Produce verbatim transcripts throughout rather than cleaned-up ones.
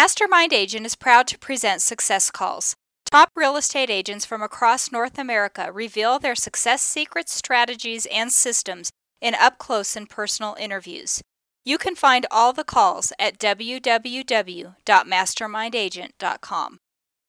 Mastermind Agent is proud to present Success Calls. Top real estate agents from across North America reveal their success secrets, strategies, and systems in up-close and personal interviews. You can find all the calls at w w w dot mastermind agent dot com.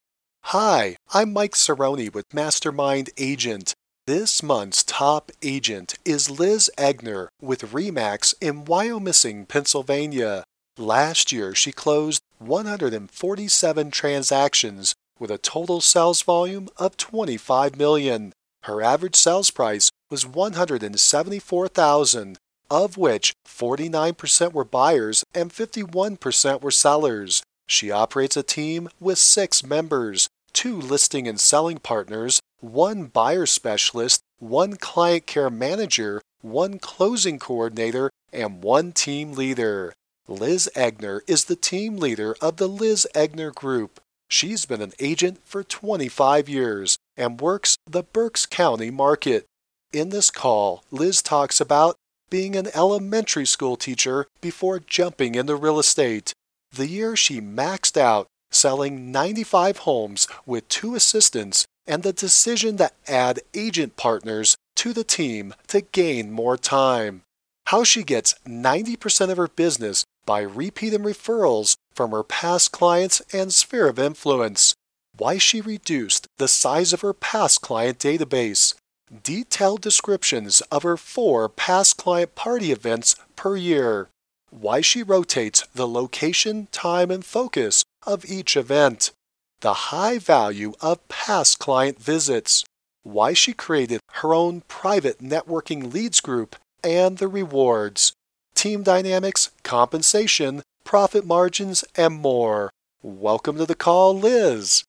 Hi, I'm Mike Cerrone with Mastermind Agent. This month's top agent is Liz Egner with RE/MAX in Wyomissing, Pennsylvania. Last year, she closed one hundred forty-seven transactions with a total sales volume of twenty-five million dollars. Her average sales price was one hundred seventy-four thousand dollars, of which forty-nine percent were buyers and fifty-one percent were sellers. She operates a team with six members, two listing and selling partners, one buyer specialist, one client care manager, one closing coordinator, and one team leader. Liz Egner is the team leader of the Liz Egner Group. She's been an agent for twenty-five years and works the Berks County market. In this call, Liz talks about being an elementary school teacher before jumping into real estate, the year she maxed out selling ninety-five homes with two assistants, and the decision to add agent partners to the team to gain more time. How she gets ninety percent of her business by repeat and referrals from her past clients and sphere of influence. Why she reduced the size of her past client database. Detailed descriptions of her four past client party events per year. Why she rotates the location, time, and focus of each event. The high value of past client visits. Why she created her own private networking leads group and the rewards. Team dynamics, compensation, profit margins, and more. Welcome to the call, Liz.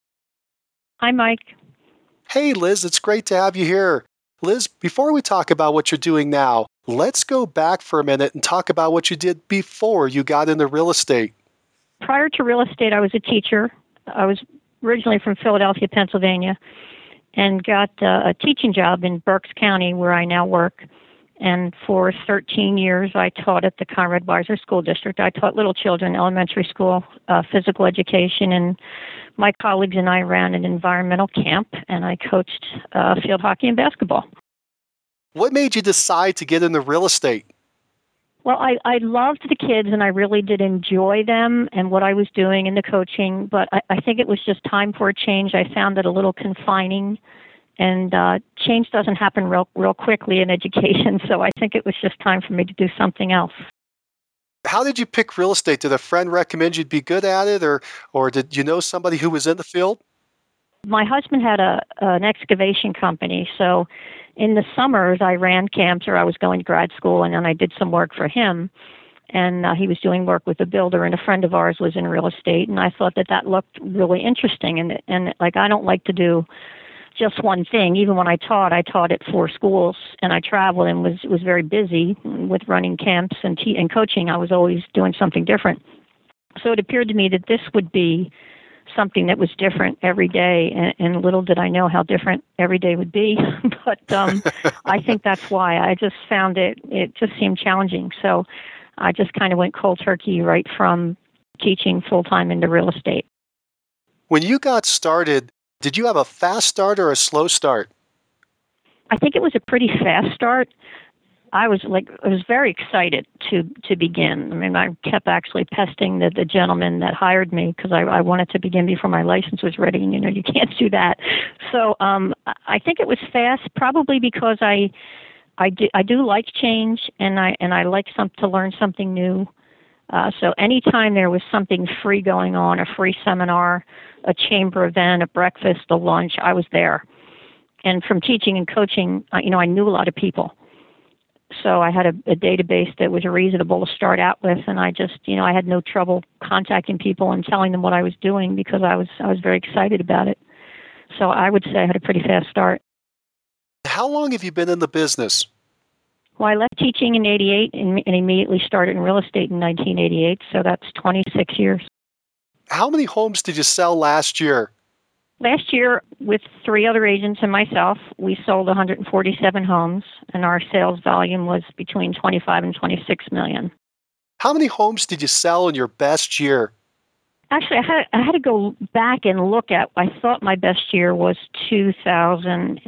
Hi, Mike. Hey, Liz, it's great to have you here. Liz, before we talk about what you're doing now, let's go back for a minute and talk about what you did before you got into real estate. Prior to real estate, I was a teacher. I was originally from Philadelphia, Pennsylvania, and got uh, a teaching job in Berks County, where I now work. And for thirteen years, I taught at the Conrad Weiser School District. I taught little children, elementary school, uh, physical education, and my colleagues and I ran an environmental camp, and I coached uh, field hockey and basketball. What made you decide to get into real estate? Well, I, I loved the kids, and I really did enjoy them and what I was doing in the coaching, but I, I think it was just time for a change. I found it a little confining, and uh, change doesn't happen real, real quickly in education, so I think it was just time for me to do something else. How did you pick real estate? Did a friend recommend you'd be good at it, or, or did you know somebody who was in the field? My husband had a an excavation company, so in the summers I ran camps, or I was going to grad school, and then I did some work for him. And uh, he was doing work with a builder, and a friend of ours was in real estate, and I thought that that looked really interesting. And and like I don't like to do just one thing. Even when I taught, I taught at four schools, and I traveled and was was very busy with running camps and te- and coaching. I was always doing something different. So it appeared to me that this would be something that was different every day, and, and little did I know how different every day would be. But um, I think that's why I just found it, it just seemed challenging. So I just kind of went cold turkey right from teaching full-time into real estate. When you got started, did you have a fast start or a slow start? I think it was a pretty fast start. I was like, I was very excited to, to begin. I mean, I kept actually pesting the, the gentleman that hired me because I, I wanted to begin before my license was ready, and you know, you can't do that. So um, I think it was fast, probably because I, I do, I do like change, and I and I like some to learn something new. Uh, so anytime there was something free going on, a free seminar, a chamber event, a breakfast, a lunch, I was there. And from teaching and coaching, I, you know, I knew a lot of people. So I had a, a database that was reasonable to start out with, and I just, you know, I had no trouble contacting people and telling them what I was doing because I was I was very excited about it. So I would say I had a pretty fast start. How long have you been in the business? Well, I left teaching in eighty-eight and, and immediately started in real estate in nineteen eighty-eight, so that's twenty-six years. How many homes did you sell last year? Last year, with three other agents and myself, we sold one hundred forty-seven homes, and our sales volume was between twenty-five and twenty-six million. How many homes did you sell in your best year? Actually, I had I had to go back and look at. I thought my best year was two thousand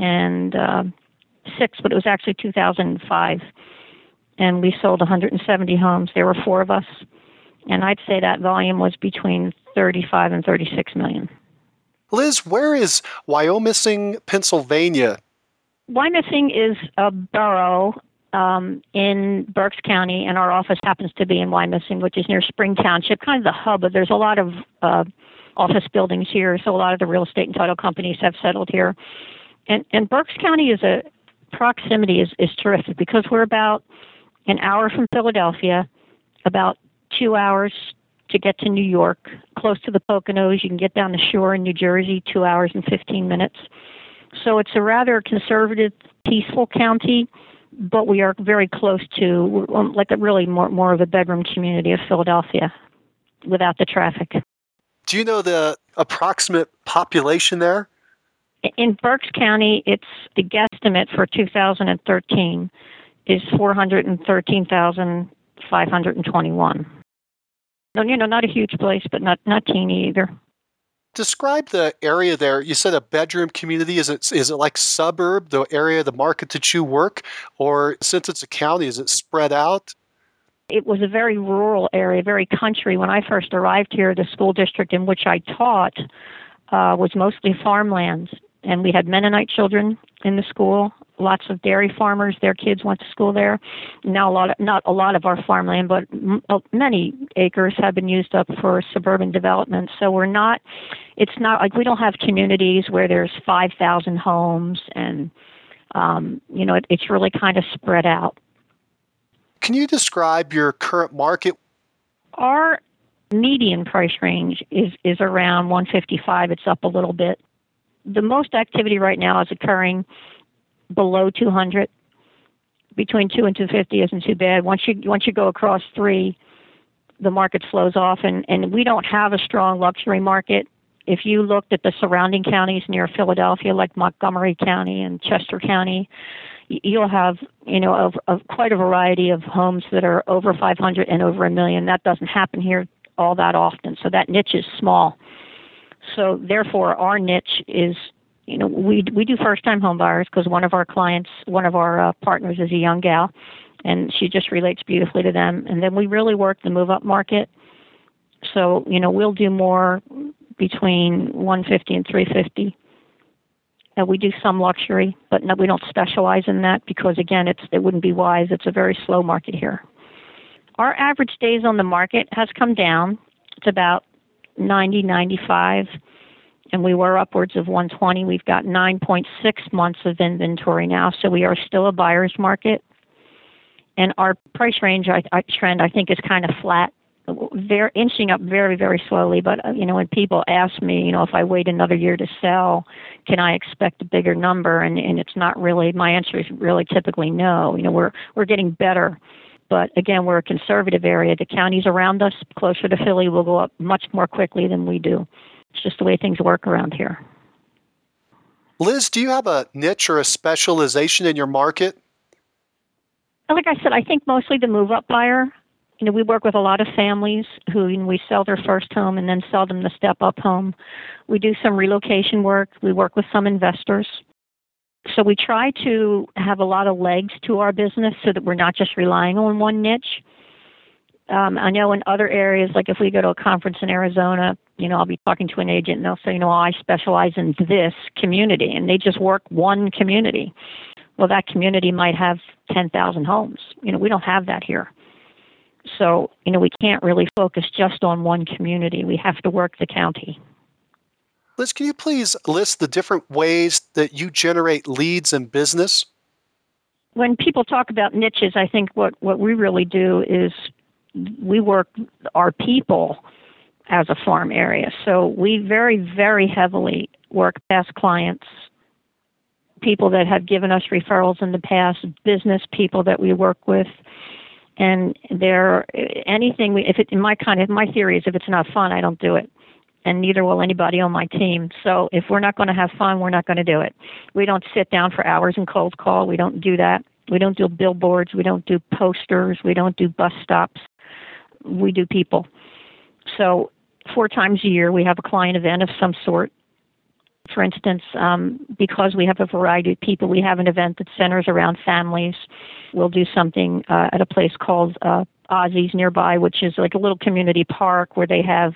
six, but it was actually two thousand five, and we sold one hundred seventy homes. There were four of us, and I'd say that volume was between thirty-five and thirty-six million. Liz, where is Wyomissing, Pennsylvania? Wyomissing is a borough um, in Berks County, and our office happens to be in Wyomissing, which is near Spring Township, kind of the hub. But there's a lot of uh, office buildings here, so a lot of the real estate and title companies have settled here. And, and Berks County is a proximity is, is terrific because we're about an hour from Philadelphia, about two hours to get to New York, close to the Poconos. You can get down the shore in New Jersey, two hours and fifteen minutes. So it's a rather conservative, peaceful county, but we are very close to, um, like a really more, more of a bedroom community of Philadelphia without the traffic. Do you know the approximate population there? In Berks County, it's the guesstimate for two thousand thirteen is four hundred thirteen thousand five hundred twenty-one. No, you know, not a huge place, but not, not teeny either. Describe the area there. You said a bedroom community. Is it is it like suburb, the area, the market that you work? Or since it's a county, is it spread out? It was a very rural area, very country. When I first arrived here, the school district in which I taught uh, was mostly farmlands. And we had Mennonite children in the school, lots of dairy farmers. Their kids went to school there. Now, a lot of, not a lot of our farmland, but m- many acres have been used up for suburban development. So we're not, it's not like we don't have communities where there's five thousand homes and, um, you know, it, it's really kind of spread out. Can you describe your current market? Our median price range is, is around one fifty-five. It's up a little bit. The most activity right now is occurring below two hundred. Between two and two fifty isn't too bad. Once you once you go across three, the market slows off, and, and we don't have a strong luxury market. If you looked at the surrounding counties near Philadelphia, like Montgomery County and Chester County, you'll have, you know, of, of quite a variety of homes that are over five hundred and over a million. That doesn't happen here all that often, so that niche is small. So therefore, our niche is, you know, we we do first-time home buyers because one of our clients, one of our uh, partners is a young gal, and she just relates beautifully to them. And then we really work the move-up market. So, you know, we'll do more between one fifty and three fifty. And we do some luxury, but no, we don't specialize in that because, again, it's it wouldn't be wise. It's a very slow market here. Our average days on the market has come down. It's about ninety, ninety-five, and we were upwards of one twenty. We've got nine point six months of inventory now, so we are still a buyer's market. And our price range, I, I trend, I think, is kind of flat. They're inching up very, very slowly, but, uh, you know, when people ask me, you know, if I wait another year to sell, can I expect a bigger number? And, and it's not really, my answer is really typically no. You know, we're we're getting better. But again, we're a conservative area. The counties around us, closer to Philly, will go up much more quickly than we do. It's just the way things work around here. Liz, do you have a niche or a specialization in your market? Like I said, I think mostly the move-up buyer. You know, we work with a lot of families who, you know, we sell their first home and then sell them the step-up home. We do some relocation work. We work with some investors. So we try to have a lot of legs to our business so that we're not just relying on one niche. Um, I know in other areas, like if we go to a conference in Arizona, you know, I'll be talking to an agent and they'll say, you know, I specialize in this community, and they just work one community. Well, that community might have ten thousand homes. You know, we don't have that here. So, you know, we can't really focus just on one community. We have to work the county. Liz, can you please list the different ways that you generate leads in business? When people talk about niches, I think what, what we really do is we work our people as a farm area. So we very, very heavily work past clients, people that have given us referrals in the past, business people that we work with. And there, anything we, if it, in my kind of, my theory is if it's not fun, I don't do it. And neither will anybody on my team. So if we're not going to have fun, we're not going to do it. We don't sit down for hours and cold call. We don't do that. We don't do billboards. We don't do posters. We don't do bus stops. We do people. So four times a year we have a client event of some sort. For instance, um, because we have a variety of people, we have an event that centers around families. We'll do something uh, at a place called uh, Ozzy's nearby, which is like a little community park where they have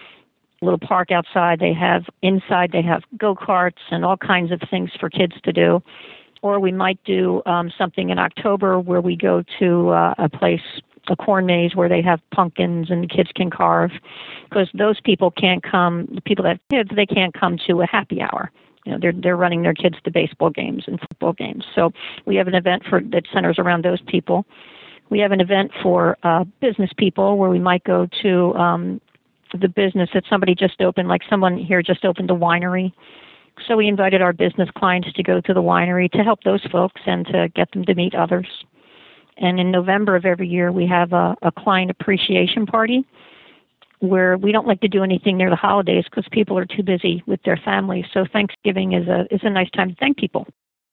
a little park outside. They have inside, they have go-karts and all kinds of things for kids to do. Or we might do um, something in October where we go to uh, a place, a corn maze, where they have pumpkins and the kids can carve, because those people can't come, the people that have kids, they can't come to a happy hour. You know, they're they're running their kids to baseball games and football games. So we have an event for that centers around those people. We have an event for uh, business people where we might go to um, the business that somebody just opened, like someone here just opened a winery. So we invited our business clients to go to the winery to help those folks and to get them to meet others. And in November of every year, we have a, a client appreciation party where we don't like to do anything near the holidays because people are too busy with their families. So Thanksgiving is a is a nice time to thank people.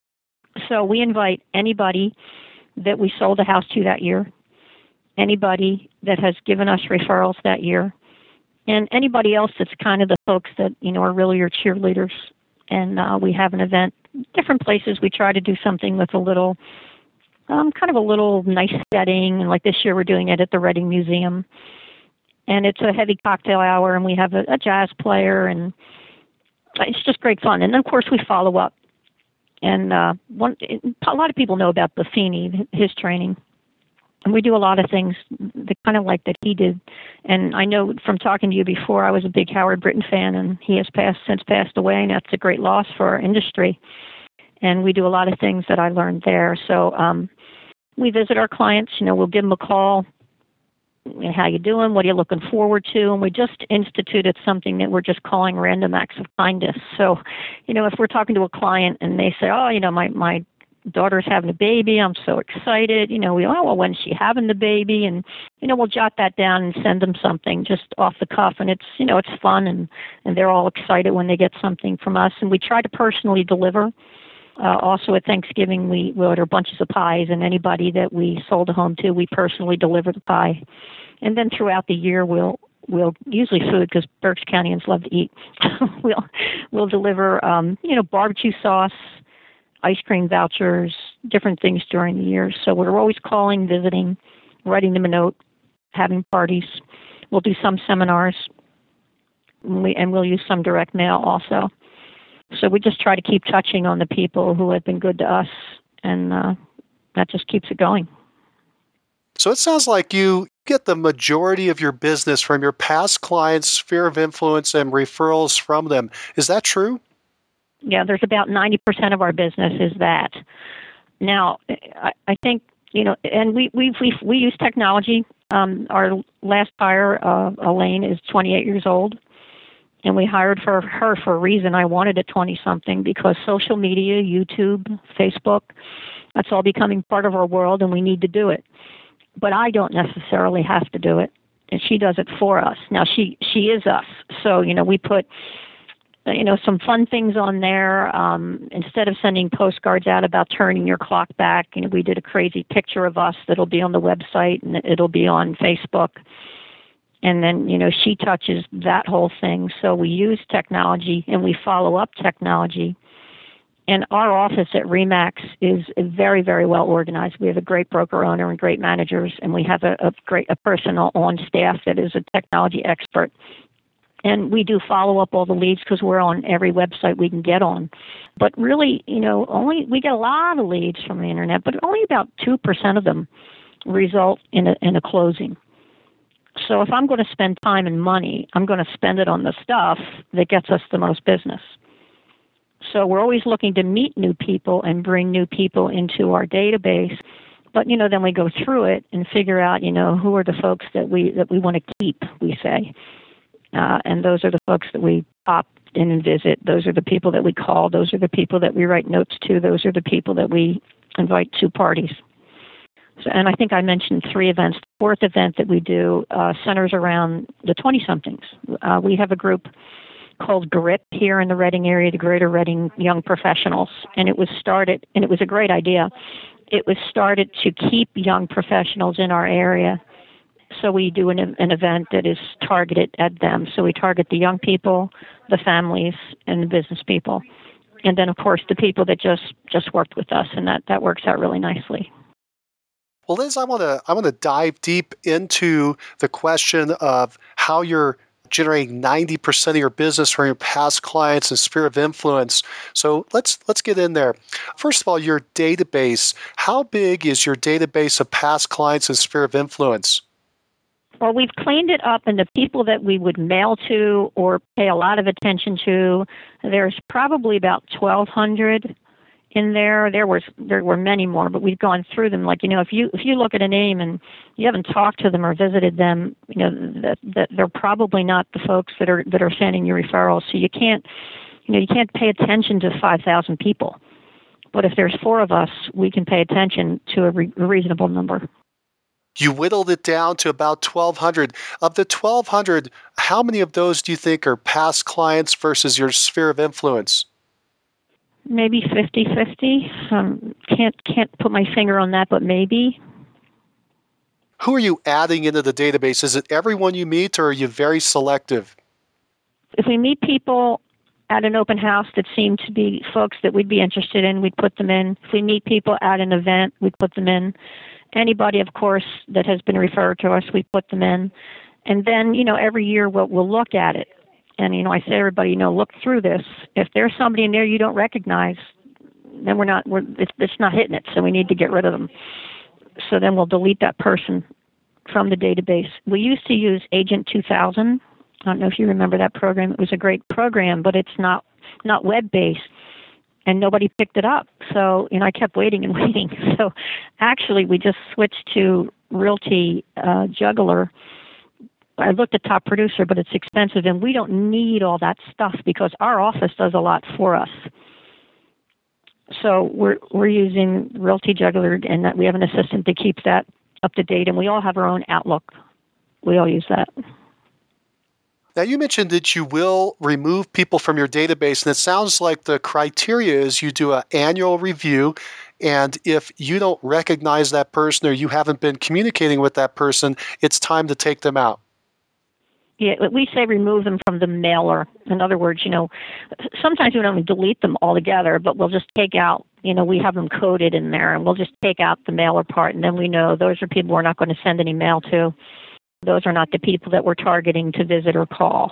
So we invite anybody that we sold a house to that year, anybody that has given us referrals that year, and anybody else that's kind of the folks that, you know, are really your cheerleaders. And uh, we have an event, different places. We try to do something with a little, um, kind of a little nice setting. And like this year, we're doing it at the Reading Museum. And it's a heavy cocktail hour, and we have a, a jazz player, and it's just great fun. And then, of course, we follow up. And uh, one, a lot of people know about Buffini, his training. And we do a lot of things that kind of like that he did. And I know from talking to you before, I was a big Howard Britton fan, and he has passed since passed away, and that's a great loss for our industry. And we do a lot of things that I learned there. So um, we visit our clients. You know, we'll give them a call. How you doing? What are you looking forward to? And we just instituted something that we're just calling random acts of kindness. So, you know, if we're talking to a client and they say, oh, you know, my, my daughter's having a baby, I'm so excited. You know, we, oh, well, when's she having the baby? And, you know, we'll jot that down and send them something just off the cuff. And it's, you know, it's fun, and, and they're all excited when they get something from us. And we try to personally deliver. Uh, also at Thanksgiving, we, we order bunches of pies, and anybody that we sold a home to, we personally deliver the pie. And then throughout the year, we'll we'll usually food, because Berks Countyans love to eat. we'll we'll deliver um, you know barbecue sauce, ice cream vouchers, different things during the year. So we're always calling, visiting, writing them a note, having parties. We'll do some seminars, and, we, and we'll use some direct mail also. So we just try to keep touching on the people who have been good to us, and uh, that just keeps it going. So it sounds like you get the majority of your business from your past clients' sphere of influence and referrals from them. Is that true? Yeah, there's about ninety percent of our business is that. Now, I, I think, you know, and we we we we use technology. Um, our last hire, uh, Elaine, is twenty-eight years old. And we hired for her for a reason. I wanted a twenty-something because social media, YouTube, Facebook, that's all becoming part of our world, and we need to do it. But I don't necessarily have to do it, and she does it for us. Now, she, she is us. So, you know, we put, you know, some fun things on there. Um, instead of sending postcards out about turning your clock back, you know, we did a crazy picture of us that'll be on the website, and it'll be on Facebook. And then, you know, she touches that whole thing. So we use technology, and we follow up technology. And our office at RE/MAX is very, very well organized. We have a great broker owner and great managers, and we have a, a great a person on staff that is a technology expert. And we do follow up all the leads because we're on every website we can get on. But really, you know, only we get a lot of leads from the internet, but only about two percent of them result in a, in a closing. So if I'm going to spend time and money, I'm going to spend it on the stuff that gets us the most business. So we're always looking to meet new people and bring new people into our database. But, you know, then we go through it and figure out, you know, who are the folks that we that we want to keep, we say. Uh, and those are the folks that we opt in and visit. Those are the people that we call. Those are the people that we write notes to. Those are the people that we invite to parties. So, and I think I mentioned three events. The fourth event that we do uh, centers around the twenty-somethings. Uh, we have a group called GRIP here in the Reading area, the Greater Reading Young Professionals. And it was started, and it was a great idea. It was started to keep young professionals in our area So we do an, an event that is targeted at them. So we target the young people, the families, and the business people. And then, of course, the people that just, just worked with us, and that, that works out really nicely. Well, Liz, I want to I want to dive deep into the question of how you're generating ninety percent of your business from your past clients and sphere of influence. So let's let's get in there. First of all, your database. How big is your database of past clients and sphere of influence? Well, we've cleaned it up, and the people that we would mail to or pay a lot of attention to, there's probably about twelve hundred in there. There was there were many more, but we've gone through them. Like, you know, if you if you look at a name and you haven't talked to them or visited them, you know, that, that they're probably not the folks that are that are sending you referrals. So you can't, you know, you can't pay attention to five thousand people. But if there's four of us, we can pay attention to a, re- a reasonable number. You whittled it down to about twelve hundred. Of the twelve hundred, how many of those do you think are past clients versus your sphere of influence? Maybe fifty-fifty. Um, can't can't put my finger on that, but maybe. Who are you adding into the database? Is it everyone you meet, or are you very selective? If we meet people at an open house that seem to be folks that we'd be interested in, we'd put them in. If we meet people at an event, we'd put them in. Anybody, of course, that has been referred to us, we put them in. And then, you know, every year we'll, we'll look at it. And, you know, I say to everybody, you know, look through this. If there's somebody in there you don't recognize, then we're not, we're, it's, it's not hitting it, so we need to get rid of them. So then we'll delete that person from the database. We used to use Agent two thousand. I don't know if you remember that program. It was a great program, but it's not, not web-based. And nobody picked it up. So, you know, I kept waiting and waiting. So actually, we just switched to Realty uh, Juggler. I looked at Top Producer, but it's expensive, and we don't need all that stuff because our office does a lot for us. So we're we're using Realty Juggler, and that we have an assistant that keeps that up to date, and we all have our own Outlook. We all use that. Now, you mentioned that you will remove people from your database, and it sounds like the criteria is you do an annual review, and if you don't recognize that person or you haven't been communicating with that person, it's time to take them out. Yeah, we say remove them from the mailer. In other words, you know, sometimes we don't delete them altogether, but we'll just take out, you know, we have them coded in there, and we'll just take out the mailer part, and then we know those are people we're not going to send any mail to. Those are not the people that we're targeting to visit or call.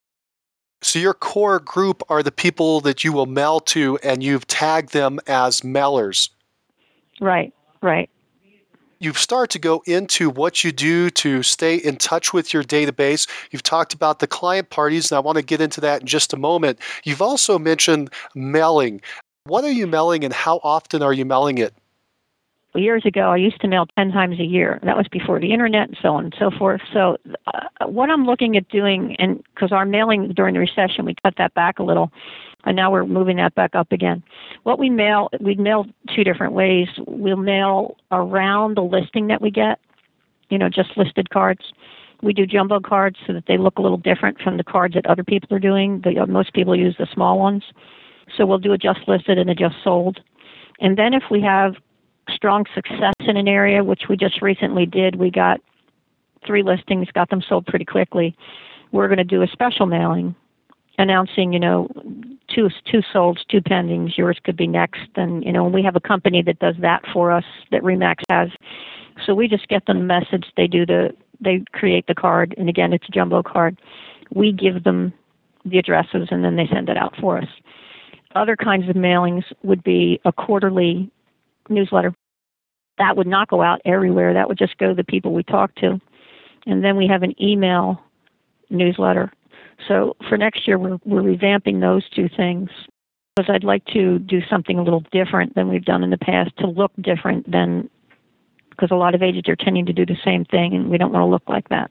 So your core group are the people that you will mail to, and you've tagged them as mailers. Right, right. You start to go into what you do to stay in touch with your database. You've talked about the client parties, and I want to get into that in just a moment. You've also mentioned mailing. What are you mailing, and how often are you mailing it? Years ago, I used to mail ten times a year. That was before the internet and so on and so forth. So uh, what I'm looking at doing, and because our mailing during the recession, we cut that back a little, and now we're moving that back up again. What we mail, we mail two different ways. We'll mail around the listing that we get, you know, just listed cards. We do jumbo cards so that they look a little different from the cards that other people are doing. The, uh, most people use the small ones. So we'll do a just listed and a just sold. And then if we have strong success in an area, which we just recently did, we got three listings, got them sold pretty quickly. We're going to do a special mailing announcing, you know, two two solds, two pendings, yours could be next. And, you know, we have a company that does that for us that RE/MAX has. So we just get them a message. They do the, they create the card. And again, it's a jumbo card. We give them the addresses and then they send it out for us. Other kinds of mailings would be a quarterly newsletter. That would not go out everywhere. That would just go to the people we talk to. And then we have an email newsletter. So for next year, we're, we're revamping those two things because I'd like to do something a little different than we've done in the past, to look different than, because a lot of agents are tending to do the same thing, and we don't want to look like that.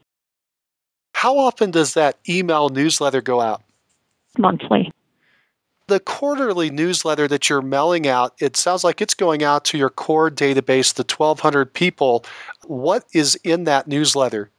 How often does that email newsletter go out? Monthly. The quarterly newsletter that you're mailing out, it sounds like it's going out to your core database, the twelve hundred people. What is in that newsletter?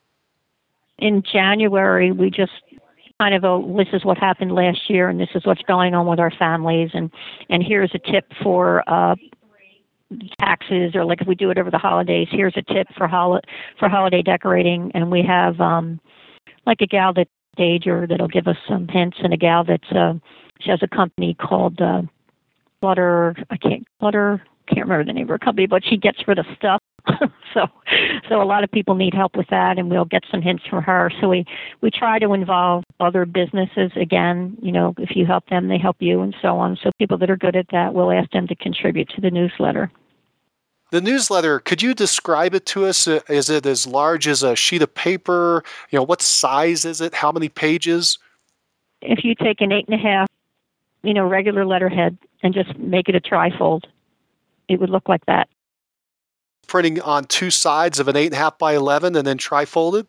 In January, we just kind of a, this is what happened last year, and this is what's going on with our families, and, and here's a tip for uh, taxes, or like if we do it over the holidays, here's a tip for hol- for holiday decorating. And we have um, like a gal that's a stager that'll give us some hints, and a gal that's uh, she has a company called uh, Clutter. I can't Clutter. Can't remember the name of her company, but she gets rid of stuff. so, so a lot of people need help with that, and we'll get some hints from her. So we we try to involve other businesses. Again, you know, if you help them, they help you, and so on. So people that are good at that, we'll ask them to contribute to the newsletter. The newsletter, could you describe it to us? Is it as large as a sheet of paper? You know, what size is it? How many pages? If you take an eight and a half, you know, regular letterhead and just make it a trifold, it would look like that. Printing on two sides of an eight and a half by eleven and then trifolded?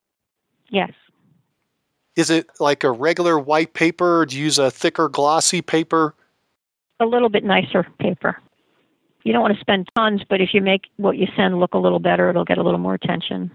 Yes. Is it like a regular white paper, or do you use a thicker glossy paper? A little bit nicer paper. You don't want to spend tons, but if you make what you send look a little better, it'll get a little more attention.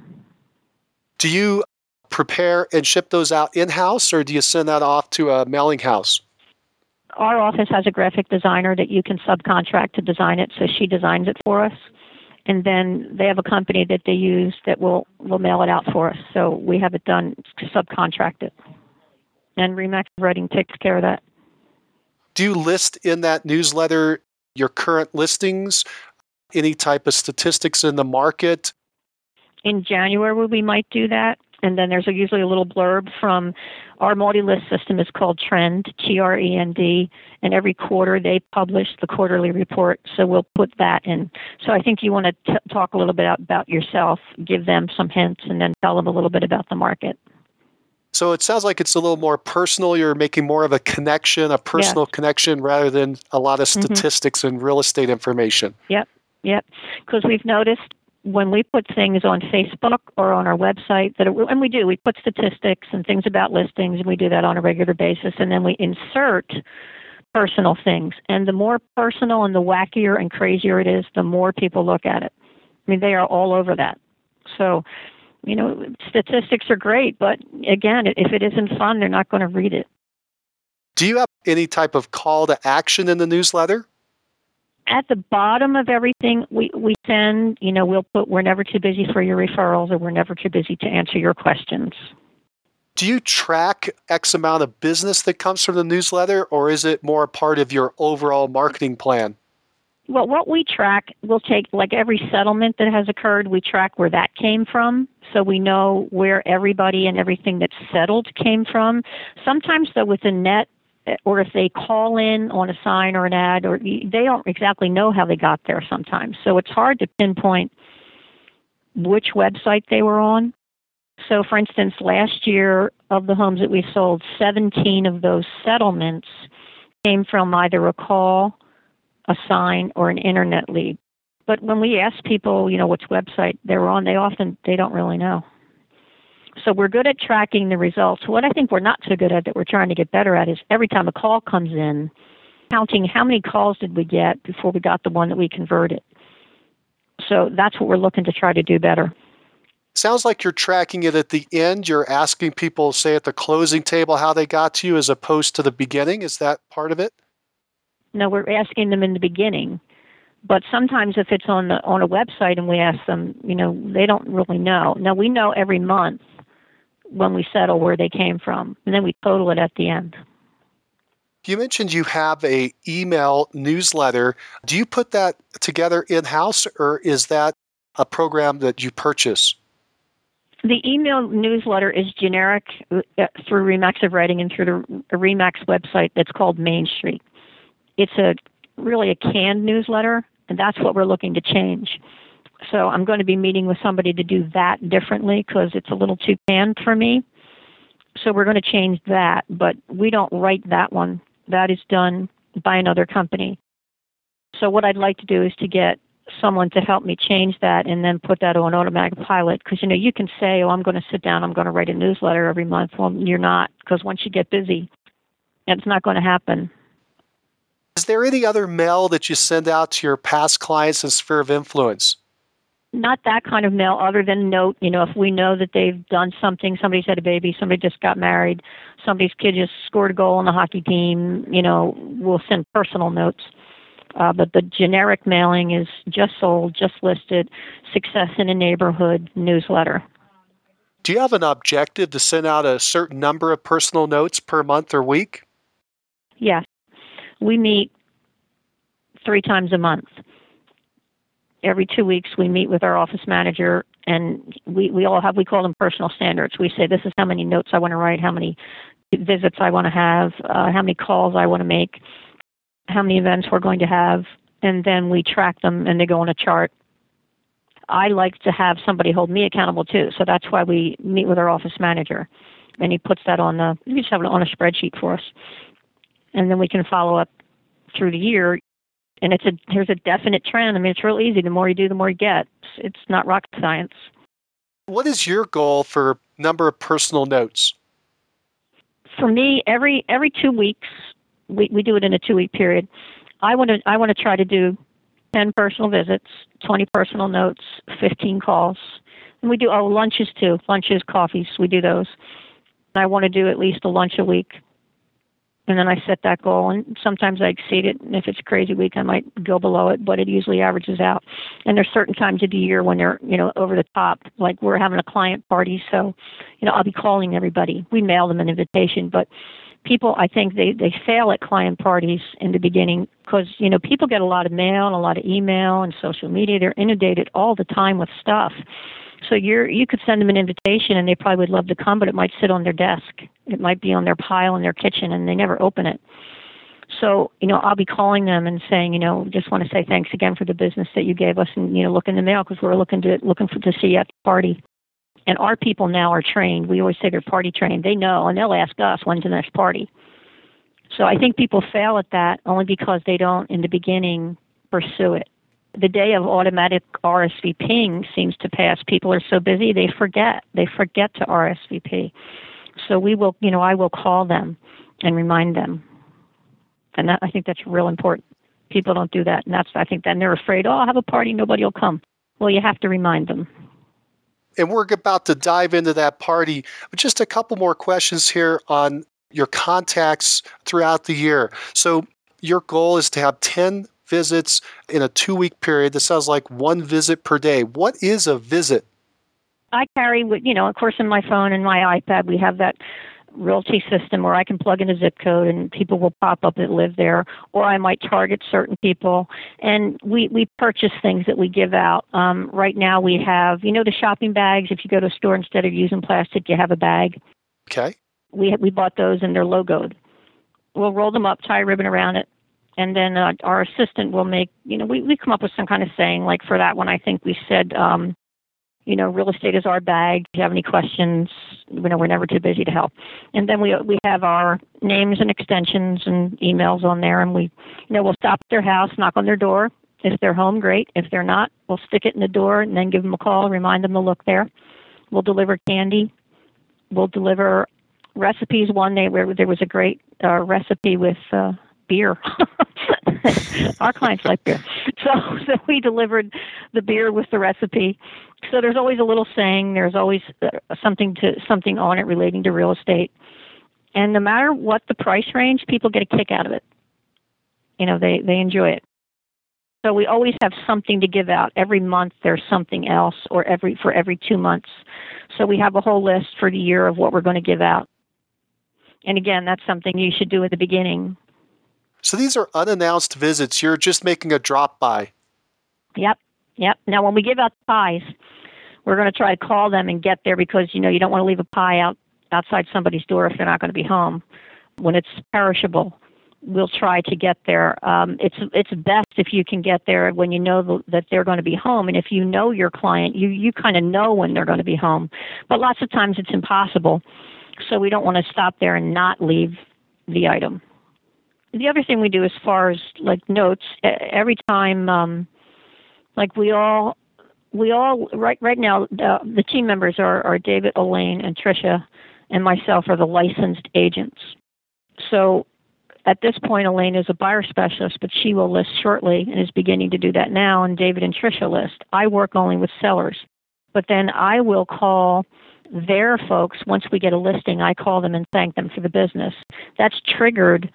Do you prepare and ship those out in-house, or do you send that off to a mailing house? Our office has a graphic designer that you can subcontract to design it, so she designs it for us. And then they have a company that they use that will, will mail it out for us. So we have it done to subcontract it. And Remax Writing takes care of that. Do you list in that newsletter your current listings, any type of statistics in the market? In January, we might do that. And then there's a, usually a little blurb from our multi-list system is called Trend, T R E N D, and every quarter they publish the quarterly report, so we'll put that in. So I think you want to t- talk a little bit about yourself, give them some hints, and then tell them a little bit about the market. So it sounds like it's a little more personal. You're making more of a connection, a personal yes. connection, rather than a lot of statistics mm-hmm. and real estate information. Yep, yep. Because we've noticed when we put things on Facebook or on our website, that it, and we do, we put statistics and things about listings, and we do that on a regular basis, and then we insert personal things. And the more personal and the wackier and crazier it is, the more people look at it. I mean, they are all over that. So, you know, statistics are great, but again, if it isn't fun, they're not going to read it. Do you have any type of call to action in the newsletter? At the bottom of everything we, we send, you know, we'll put, we're never too busy for your referrals, or we're never too busy to answer your questions. Do you track X amount of business that comes from the newsletter, or is it more a part of your overall marketing plan? Well, what we track, we'll take, like every settlement that has occurred, we track where that came from, so we know where everybody and everything that's settled came from. Sometimes, though, with the net, or if they call in on a sign or an ad, or they don't exactly know how they got there sometimes. So it's hard to pinpoint which website they were on. So, for instance, last year, of the homes that we sold, seventeen of those settlements came from either a call, a sign, or an internet lead. But when we ask people, you know, which website they were on, they often, they don't really know. So we're good at tracking the results. What I think we're not so good at, that we're trying to get better at, is every time a call comes in, counting how many calls did we get before we got the one that we converted. So that's what we're looking to try to do better. Sounds like you're tracking it at the end. You're asking people, say, at the closing table how they got to you, as opposed to the beginning. Is that part of it? No, we're asking them in the beginning. But sometimes if it's on the on a website and we ask them, you know, they don't really know. Now, we know every month when we settle where they came from, and then we total it at the end. You mentioned you have a email newsletter. Do you put that together in-house, or is that a program that you purchase? The email newsletter is generic through Remax of Writing and through the Remax website that's called Main Street. It's a really a canned newsletter, and that's what we're looking to change. So I'm going to be meeting with somebody to do that differently, because it's a little too canned for me. So we're going to change that, but we don't write that one. That is done by another company. So what I'd like to do is to get someone to help me change that and then put that on automatic pilot, because, you know, you can say, oh, I'm going to sit down, I'm going to write a newsletter every month. Well, you're not, because once you get busy, it's not going to happen. Is there any other mail that you send out to your past clients in Sphere of Influence? Not that kind of mail, other than note, you know, if we know that they've done something, somebody's had a baby, somebody just got married, somebody's kid just scored a goal on the hockey team, you know, we'll send personal notes. Uh, but the generic mailing is just sold, just listed, success in a neighborhood newsletter. Do you have an objective to send out a certain number of personal notes per month or week? Yes. We meet three times a month. Every two weeks we meet with our office manager, and we, we all have, we call them personal standards. We say, this is how many notes I want to write, how many visits I want to have, uh, how many calls I want to make, how many events we're going to have, and then we track them and they go on a chart. I like to have somebody hold me accountable too, so that's why we meet with our office manager, and he puts that on the, we just have it on a spreadsheet for us, and then we can follow up through the year. And it's a there's a definite trend. I mean, it's real easy. The more you do, the more you get. It's, it's not rocket science. What is your goal for number of personal notes? For me, every every two weeks, we, we do it in a two week period. I want to I want to try to do ten personal visits, twenty personal notes, fifteen calls, and we do oh lunches too, lunches, coffees. We do those. I want to do at least a lunch a week. And then I set that goal, and sometimes I exceed it. And if it's a crazy week, I might go below it, but it usually averages out. And there's certain times of the year when they're, you know, over the top, like we're having a client party, so, you know, I'll be calling everybody. We mail them an invitation, but people, I think they, they fail at client parties in the beginning because, you know, people get a lot of mail and a lot of email and social media. They're inundated all the time with stuff. So you're, you could send them an invitation and they probably would love to come, but it might sit on their desk. It might be on their pile in their kitchen and they never open it. So, you know, I'll be calling them and saying, you know, just want to say thanks again for the business that you gave us, and, you know, look in the mail because we're looking to looking for to see you at the party. And our people now are trained. We always say they're party trained. They know, and they'll ask us, when's the next party? So I think people fail at that only because they don't, in the beginning, pursue it. The day of automatic R S V P ing seems to pass. People are so busy, they forget. They forget to R S V P. So we will, you know, I will call them and remind them. And that, I think that's real important. People don't do that. And that's, I think, then they're afraid, oh, I'll have a party, nobody will come. Well, you have to remind them. And we're about to dive into that party. But just a couple more questions here on your contacts throughout the year. So your goal is to have ten visits in a two-week period. This sounds like one visit per day. What is a visit? I carry, you know, of course, in my phone and my iPad, we have that realty system where I can plug in a zip code and people will pop up that live there, or I might target certain people. And we, we purchase things that we give out. Um, right now we have, you know, the shopping bags. If you go to a store, instead of using plastic, you have a bag. Okay. We, we bought those and they're logoed. We'll roll them up, tie a ribbon around it, and then uh, our assistant will make, you know, we, we come up with some kind of saying. Like for that one, I think we said, um, you know, real estate is our bag. If you have any questions, you know, we're never too busy to help. And then we we have our names and extensions and emails on there, and we, you know, we'll stop at their house, knock on their door. If they're home, great. If they're not, we'll stick it in the door and then give them a call, remind them to look there. We'll deliver candy. We'll deliver recipes. One day where there was a great uh, recipe with uh, beer. Our clients like beer. So, so we delivered the beer with the recipe. So there's always a little saying. There's always uh, something to something on it relating to real estate. And no matter what the price range, people get a kick out of it. You know, they, they enjoy it. So we always have something to give out. Every month there's something else, or every for every two months. So we have a whole list for the year of what we're going to give out. And again, that's something you should do at the beginning. So these are unannounced visits. You're just making a drop by. Yep, yep. Now, when we give out pies, we're going to try to call them and get there because, you know, you don't want to leave a pie out outside somebody's door if they're not going to be home. When it's perishable, we'll try to get there. Um, it's it's best if you can get there when you know the, that they're going to be home. And if you know your client, you, you kind of know when they're going to be home. But lots of times it's impossible. So we don't want to stop there and not leave the item. The other thing we do as far as like notes, every time, um, like we all, we all right right now, the, the team members are, are David, Elaine, and Tricia, and myself are the licensed agents. So at this point, Elaine is a buyer specialist, but she will list shortly and is beginning to do that now, and David and Tricia list. I work only with sellers, but then I will call their folks. Once we get a listing, I call them and thank them for the business. That's triggered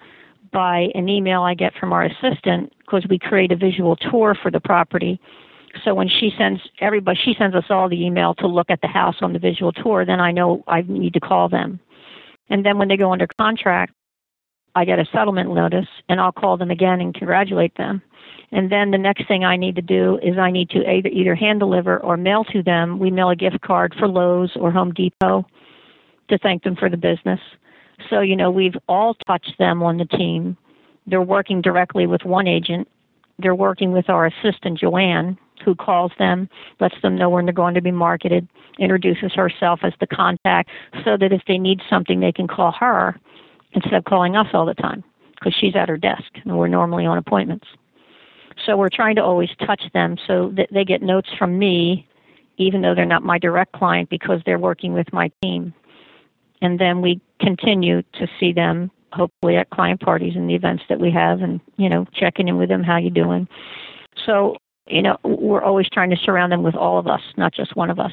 by an email I get from our assistant, because we create a visual tour for the property. So when she sends everybody, she sends us all the email to look at the house on the visual tour, then I know I need to call them. And then when they go under contract, I get a settlement notice, and I'll call them again and congratulate them. And then the next thing I need to do is I need to either, either hand deliver or mail to them. We mail a gift card for Lowe's or Home Depot to thank them for the business. So, you know, we've all touched them on the team. They're working directly with one agent. They're working with our assistant, Joanne, who calls them, lets them know when they're going to be marketed, introduces herself as the contact, so that if they need something, they can call her instead of calling us all the time, because she's at her desk, and we're normally on appointments. So we're trying to always touch them so that they get notes from me, even though they're not my direct client, because they're working with my team. And then we continue to see them, hopefully at client parties and the events that we have, and, you know, checking in with them, how you doing. So, you know, we're always trying to surround them with all of us, not just one of us.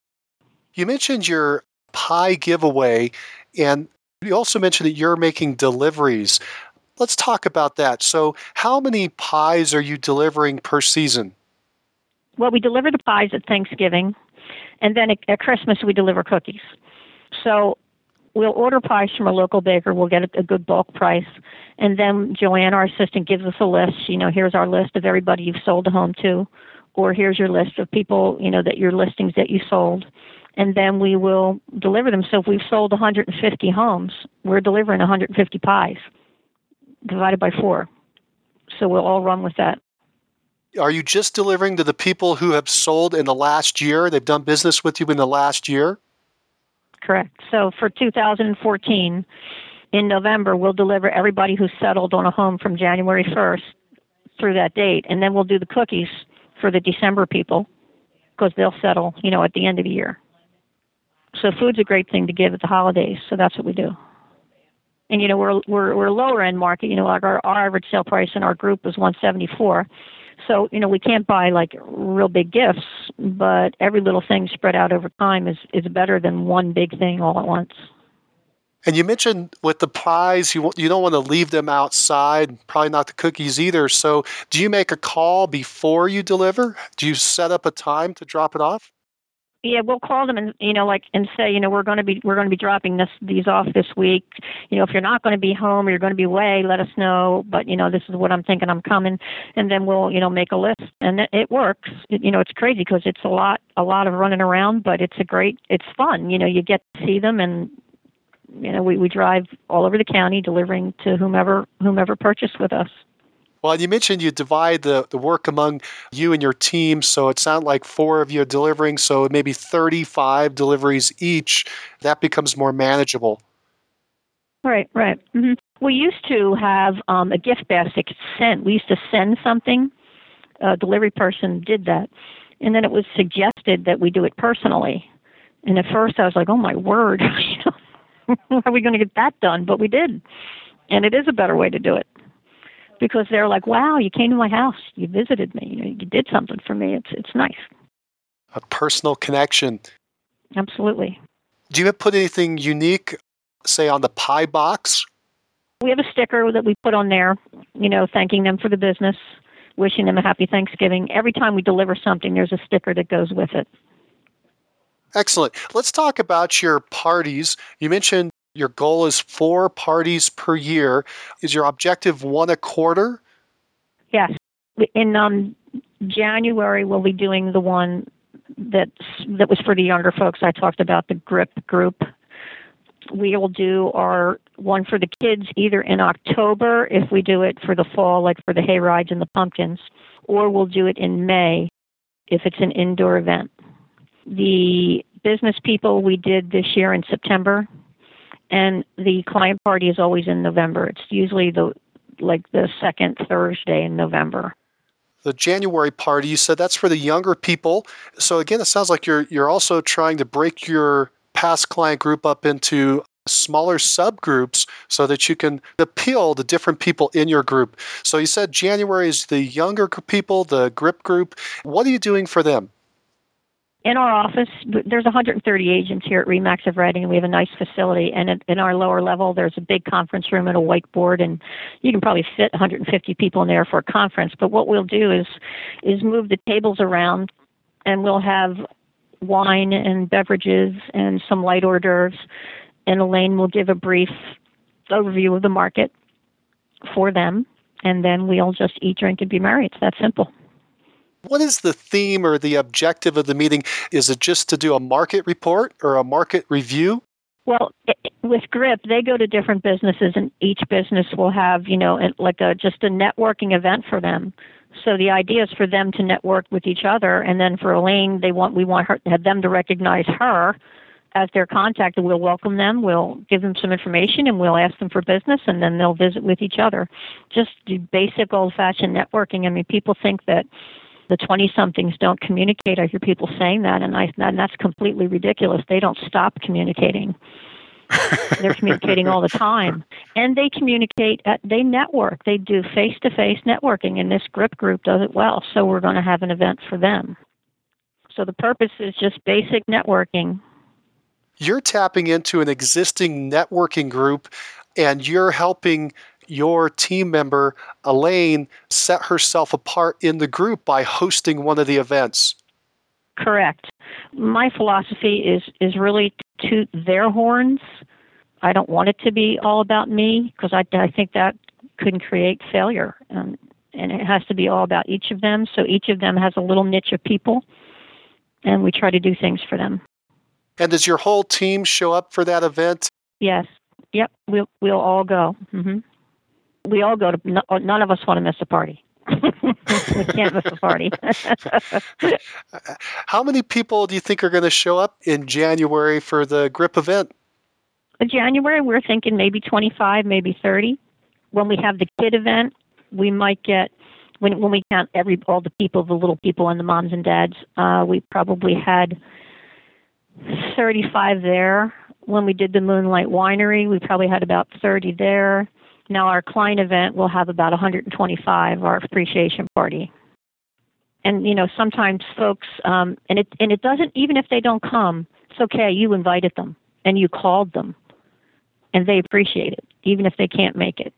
You mentioned your pie giveaway, and you also mentioned that you're making deliveries. Let's talk about that. So how many pies are you delivering per season? Well, we deliver the pies at Thanksgiving, and then at, at Christmas we deliver cookies. So we'll order pies from a local baker. We'll get a, a good bulk price. And then Joanne, our assistant, gives us a list. You know, here's our list of everybody you've sold a home to, or here's your list of people, you know, that your listings that you sold. And then we will deliver them. So if we've sold one hundred fifty homes, we're delivering one hundred fifty pies divided by four. So we'll all run with that. Are you just delivering to the people who have sold in the last year? They've done business with you in the last year? Correct. So for two thousand fourteen, in November, we'll deliver everybody who settled on a home from January first through that date. And then we'll do the cookies for the December people, because they'll settle, you know, at the end of the year. So food's a great thing to give at the holidays, so that's what we do. And, you know, we're we're we're a lower end market. You know, like our, our average sale price in our group is one seventy-four. So, you know, we can't buy like real big gifts, but every little thing spread out over time is, is better than one big thing all at once. And you mentioned with the pies, you you don't want to leave them outside, probably not the cookies either. So do you make a call before you deliver? Do you set up a time to drop it off? Yeah, we'll call them and, you know, like, and say, you know, we're going to be, we're going to be dropping this, these off this week. You know, if you're not going to be home or you're going to be away, let us know. But, you know, this is what I'm thinking, I'm coming. And then we'll, you know, make a list. And it, it works. It, you know, it's crazy because it's a lot, a lot of running around, but it's a great, it's fun. You know, you get to see them, and, you know, we, we drive all over the county delivering to whomever, whomever purchased with us. Well, you mentioned you divide the, the work among you and your team, so it sounded like four of you are delivering, so maybe thirty-five deliveries each. That becomes more manageable. Right, right. Mm-hmm. We used to have um, a gift basket sent. We used to send something. A delivery person did that. And then it was suggested that we do it personally. And at first I was like, oh, my word, how are we going to get that done? But we did. And it is a better way to do it. Because they're like, wow, you came to my house, you visited me, you know, you did something for me. It's it's nice. A personal connection. Absolutely. Do you put anything unique, say, on the pie box? We have a sticker that we put on there, you know, thanking them for the business, wishing them a happy Thanksgiving. Every time we deliver something, there's a sticker that goes with it. Excellent. Let's talk about your parties. You mentioned your goal is four parties per year. Is your objective one a quarter? Yes. In um, January, we'll be doing the one that that was for the younger folks. I talked about the GRIP group. We will do our one for the kids either in October, if we do it for the fall, like for the hay rides and the pumpkins, or we'll do it in May if it's an indoor event. The business people we did this year in September. And the client party is always in November. It's usually the like the second Thursday in November. The January party, you said that's for the younger people. So again, it sounds like you're you're also trying to break your past client group up into smaller subgroups so that you can appeal to different people in your group. So you said January is the younger people, the GRIP group. What are you doing for them? In our office, there's one hundred thirty agents here at RE/MAX of Reading, and we have a nice facility. And in our lower level, there's a big conference room and a whiteboard, and you can probably fit one hundred fifty people in there for a conference. But what we'll do is is move the tables around, and we'll have wine and beverages and some light hors d'oeuvres, and Elaine will give a brief overview of the market for them, and then we'll just eat, drink, and be merry. It's that simple. What is the theme or the objective of the meeting? Is it just to do a market report or a market review? Well, it, with GRIP, they go to different businesses, and each business will have, you know, like a just a networking event for them. So the idea is for them to network with each other, and then for Elaine, they want we want her have them to recognize her as their contact, and we'll welcome them, we'll give them some information, and we'll ask them for business, and then they'll visit with each other. Just do basic old-fashioned networking. I mean, people think that the twenty-somethings don't communicate. I hear people saying that, and, I, and that's completely ridiculous. They don't stop communicating. They're communicating all the time. And they communicate, at, they network. They do face-to-face networking, and this GRIP group does it well, so we're going to have an event for them. So the purpose is just basic networking. You're tapping into an existing networking group, and you're helping your team member, Elaine, set herself apart in the group by hosting one of the events. Correct. My philosophy is, is really to toot their horns. I don't want it to be all about me, because I, I think that could create failure. Um, and it has to be all about each of them. So each of them has a little niche of people, and we try to do things for them. And does your whole team show up for that event? Yes. Yep. We'll, we'll all go. Mm-hmm. We all go to, no, none of us want to miss a party. We can't miss a party. How many people do you think are going to show up in January for the GRIP event? In January, we're thinking maybe twenty-five, maybe thirty. When we have the kid event, we might get, when when we count every all the people, the little people and the moms and dads, uh, we probably had thirty-five there. When we did the Moonlight Winery, we probably had about thirty there. Now, our client event will have about one hundred twenty-five, our appreciation party. And, you know, sometimes folks, um, and it and it doesn't, even if they don't come, it's okay. You invited them, and you called them, and they appreciate it, even if they can't make it.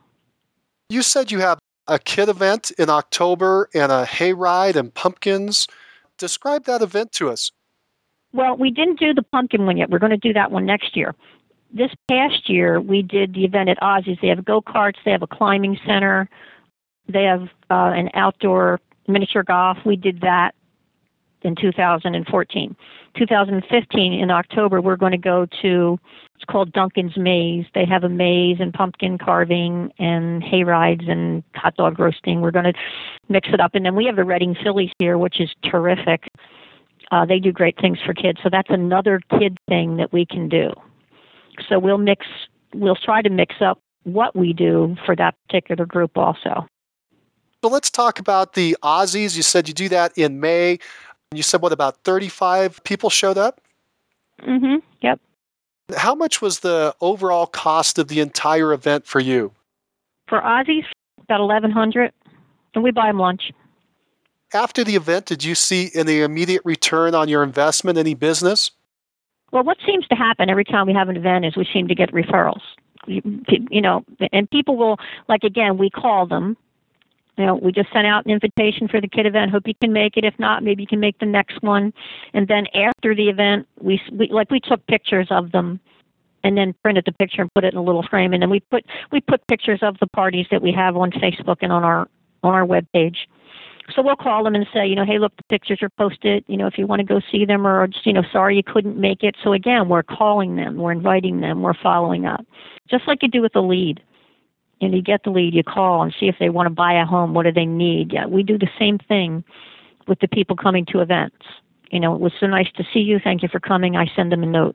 You said you have a kid event in October and a hayride and pumpkins. Describe that event to us. Well, we didn't do the pumpkin one yet. We're going to do that one next year. This past year, we did the event at Ozzy's. They have go-karts. They have a climbing center. They have uh, an outdoor miniature golf. We did that in two thousand fourteen. two thousand fifteen, in October, we're going to go to, it's called Duncan's Maze. They have a maze and pumpkin carving and hay rides and hot dog roasting. We're going to mix it up. And then we have the Reading Phillies here, which is terrific. Uh, they do great things for kids. So that's another kid thing that we can do. So we'll mix, we'll try to mix up what we do for that particular group also. So let's talk about the Aussies. You said you do that in May. You said, what, about thirty-five people showed up? Mm-hmm. Yep. How much was the overall cost of the entire event for you? For Aussies, about eleven hundred dollars, and we buy them lunch. After the event, did you see any immediate return on your investment, any business? Well, what seems to happen every time we have an event is we seem to get referrals. You, you know, and people will, like, again, we call them. You know, we just sent out an invitation for the kid event. Hope you can make it. If not, maybe you can make the next one. And then after the event, we, we like we took pictures of them, and then printed the picture and put it in a little frame. And then we put we put pictures of the parties that we have on Facebook and on our on our webpage. So we'll call them and say, you know, hey, look, the pictures are posted. You know, if you want to go see them, or just, you know, sorry you couldn't make it. So again, we're calling them, we're inviting them, we're following up, just like you do with the lead. And you get the lead, you call and see if they want to buy a home. What do they need? Yeah, we do the same thing with the people coming to events. You know, it was so nice to see you. Thank you for coming. I send them a note.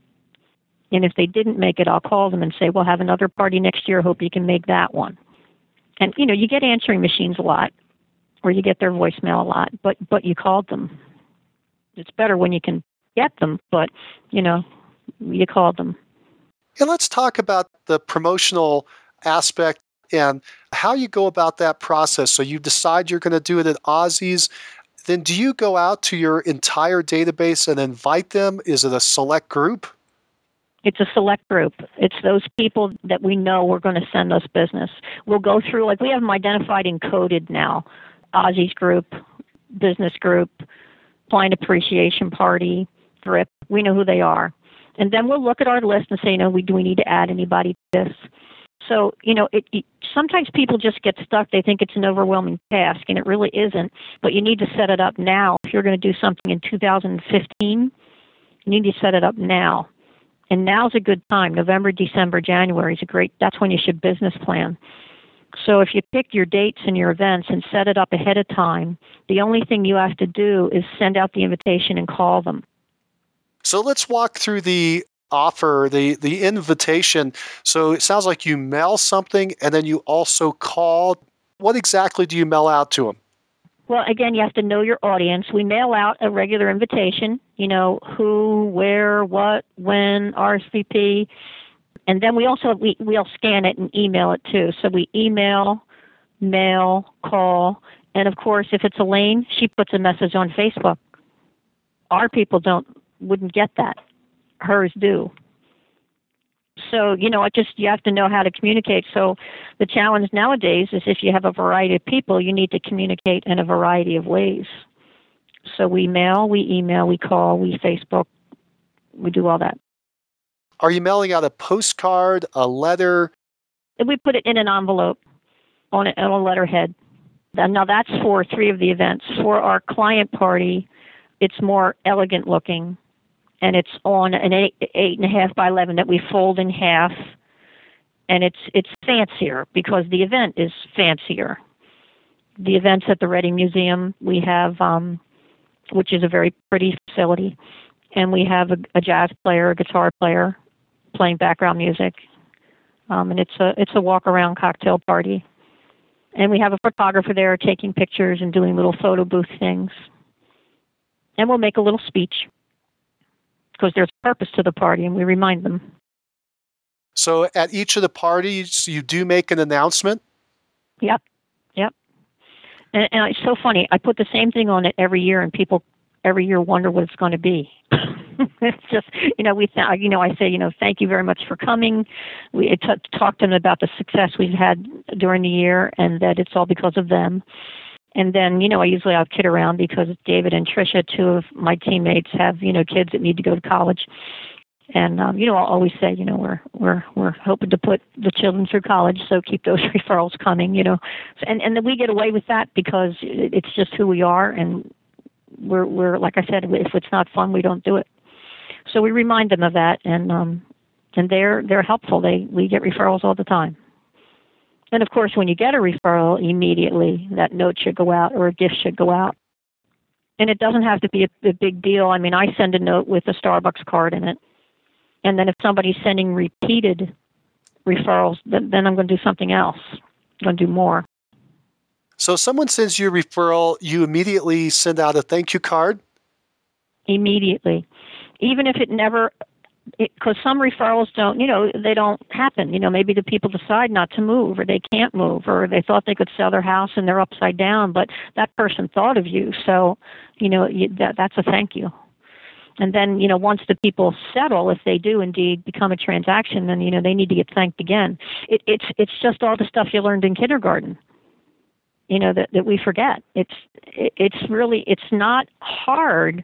And if they didn't make it, I'll call them and say, we'll have another party next year. Hope you can make that one. And, you know, you get answering machines a lot, or you get their voicemail a lot, but, but you called them. It's better when you can get them, but, you know, you called them. And let's talk about the promotional aspect and how you go about that process. So you decide you're going to do it at Aussies. then do you go out to your entire database and invite them? Is it a select group? It's a select group. It's those people that we know are going to send us business. We'll go through, like we have them identified and coded now. Ozzy's group, business group, client appreciation party, drip. We know who they are. And then we'll look at our list and say, you know, we, do we need to add anybody to this? So, you know, it, it, sometimes people just get stuck. They think it's an overwhelming task, and it really isn't. But you need to set it up now. If you're going to do something in two thousand fifteen, you need to set it up now. And now's a good time. November, December, January is a great, that's when you should business plan. So if you pick your dates and your events and set it up ahead of time, the only thing you have to do is send out the invitation and call them. So let's walk through the offer, the, the invitation. So it sounds like you mail something and then you also call. What exactly do you mail out to them? Well, again, you have to know your audience. We mail out a regular invitation, you know, who, where, what, when, R S V P. And then we also, we, we'll scan it and email it too. So we email, mail, call. And of course, if it's Elaine, she puts a message on Facebook. Our people don't, wouldn't get that. Hers do. So, you know, it just, you have to know how to communicate. So the challenge nowadays is if you have a variety of people, you need to communicate in a variety of ways. So we mail, we email, we call, we Facebook, we do all that. Are you mailing out a postcard, a letter? We put it in an envelope on a, on a letterhead. Now that's for three of the events. For our client party, it's more elegant looking. And it's on an eight, eight and a half by eleven that we fold in half, and it's it's fancier because the event is fancier. The events at the Reading Museum we have, um, which is a very pretty facility, and we have a, a jazz player, a guitar player, playing background music, um, and it's a it's a walk around cocktail party, and we have a photographer there taking pictures and doing little photo booth things, and we'll make a little speech. Because there's purpose to the party, and we remind them. So at each of the parties, you do make an announcement? Yep, yep. And, and it's so funny. I put the same thing on it every year, and people every year wonder what it's going to be. It's just, you know, we, th- you know, I say, you know, thank you very much for coming. We t- talked to them about the success we've had during the year, and that it's all because of them. And then, you know, I usually I'll kid around because David and Tricia, two of my teammates, have, you know, kids that need to go to college. And, um, you know, I'll always say, you know, we're we're we're hoping to put the children through college, so keep those referrals coming, you know. And and then we get away with that because it's just who we are. And we're, we're like I said, if it's not fun, we don't do it. So we remind them of that. And um, and they're they're helpful. They We get referrals all the time. And, of course, when you get a referral, immediately that note should go out or a gift should go out. And it doesn't have to be a, a big deal. I mean, I send a note with a Starbucks card in it. And then if somebody's sending repeated referrals, then, then I'm going to do something else. I'm going to do more. So if someone sends you a referral, you immediately send out a thank you card? Immediately. Even if it never... Because some referrals don't, you know, they don't happen. You know, maybe the people decide not to move, or they can't move, or they thought they could sell their house and they're upside down, but that person thought of you. So, you know, you, that, that's a thank you. And then, you know, once the people settle, if they do indeed become a transaction, then, you know, they need to get thanked again. It, it's it's just all the stuff you learned in kindergarten, you know, that, that we forget. It's it, it's really, it's not hard,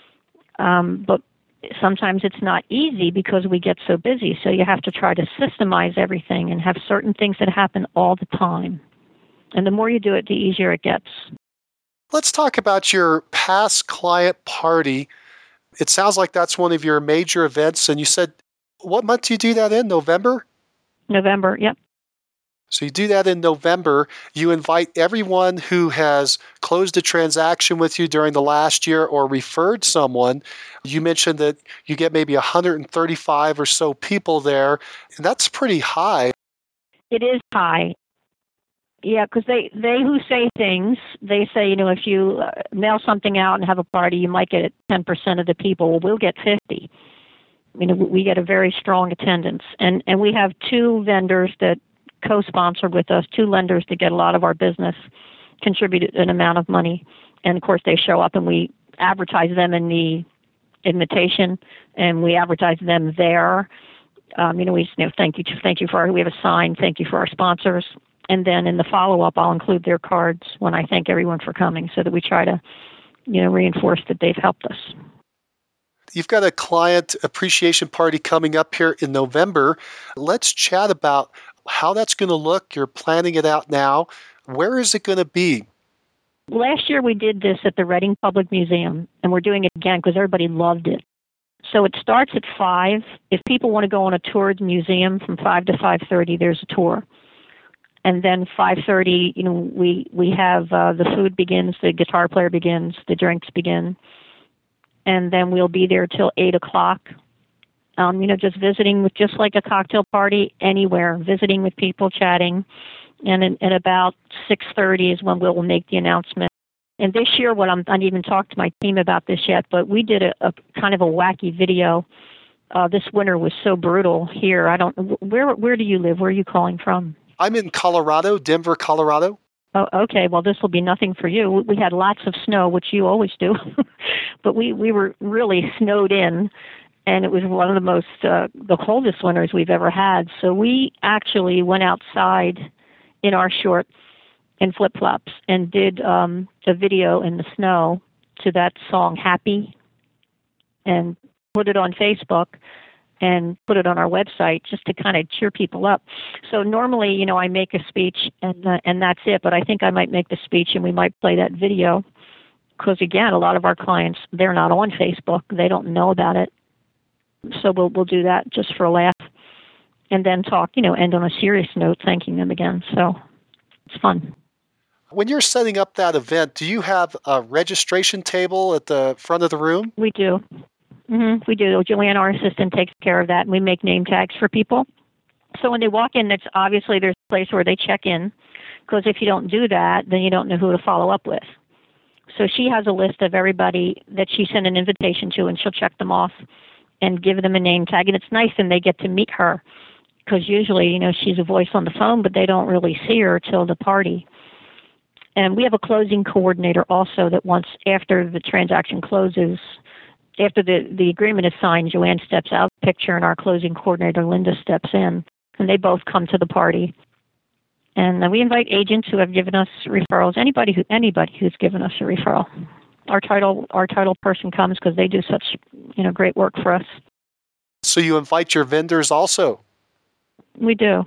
um, but sometimes it's not easy because we get so busy. So you have to try to systemize everything and have certain things that happen all the time. And the more you do it, the easier it gets. Let's talk about your past client party. It sounds like that's one of your major events. And you said, what month do you do that in? November? November, yep. So you do that in November. You invite everyone who has closed a transaction with you during the last year or referred someone. You mentioned that you get maybe one hundred thirty-five or so people there, and that's pretty high. It is high. Yeah, because they, they who say things, they say, you know, if you uh, mail something out and have a party, you might get ten percent of the people. Well, we'll get fifty. You know, we get a very strong attendance. And, and we have two vendors that co-sponsor with us, two lenders that get a lot of our business, contribute an amount of money. And, of course, they show up and we advertise them in the invitation, and we advertise them there. Um, you know, we you know, thank you, thank you for our, we have a sign, thank you for our sponsors. And then in the follow-up, I'll include their cards when I thank everyone for coming so that we try to, you know, reinforce that they've helped us. You've got a client appreciation party coming up here in November. Let's chat about how that's going to look. You're planning it out now. Where is it going to be? Last year we did this at the Reading Public Museum, and we're doing it again because everybody loved it. So it starts at five. If people want to go on a tour of the museum from five to five thirty, there's a tour. And then five thirty, you know, we, we have uh, the food begins, the guitar player begins, the drinks begin. And then we'll be there till eight o'clock, um, you know, just visiting with, just like a cocktail party anywhere, visiting with people, chatting. And in, at about six thirty is when we'll make the announcement. And this year, what I'm, I didn't even talk to my team about this yet, but we did a, a kind of a wacky video. Uh, this winter was so brutal here. I don't, where, where do you live? Where are you calling from? I'm in Colorado, Denver, Colorado. Oh, okay. Well, this will be nothing for you. We had lots of snow, which you always do, but we, we were really snowed in, and it was one of the most, uh, the coldest winters we've ever had. So we actually went outside in our shorts and flip-flops and did um, a video in the snow to that song, Happy, and put it on Facebook and put it on our website just to kind of cheer people up. So normally, you know, I make a speech and uh, and that's it, but I think I might make the speech and we might play that video because, again, a lot of our clients, they're not on Facebook. They don't know about it. So we'll we'll do that just for a laugh and then talk, you know, end on a serious note, thanking them again. So it's fun. When you're setting up that event, do you have a registration table at the front of the room? We do. Mm-hmm, we do. Joanne, our assistant, takes care of that, and we make name tags for people. So when they walk in, that's obviously there's a place where they check in, because if you don't do that, then you don't know who to follow up with. So she has a list of everybody that she sent an invitation to, and she'll check them off and give them a name tag. And it's nice, and they get to meet her, because usually, you know, she's a voice on the phone, but they don't really see her till the party. And we have a closing coordinator also that once after the transaction closes, after the, the agreement is signed, Joanne steps out of the picture and our closing coordinator, Linda, steps in. And they both come to the party. And uh, we invite agents who have given us referrals, anybody who anybody who's given us a referral. Our title our title person comes because they do such, you know, great work for us. So you invite your vendors also? We do.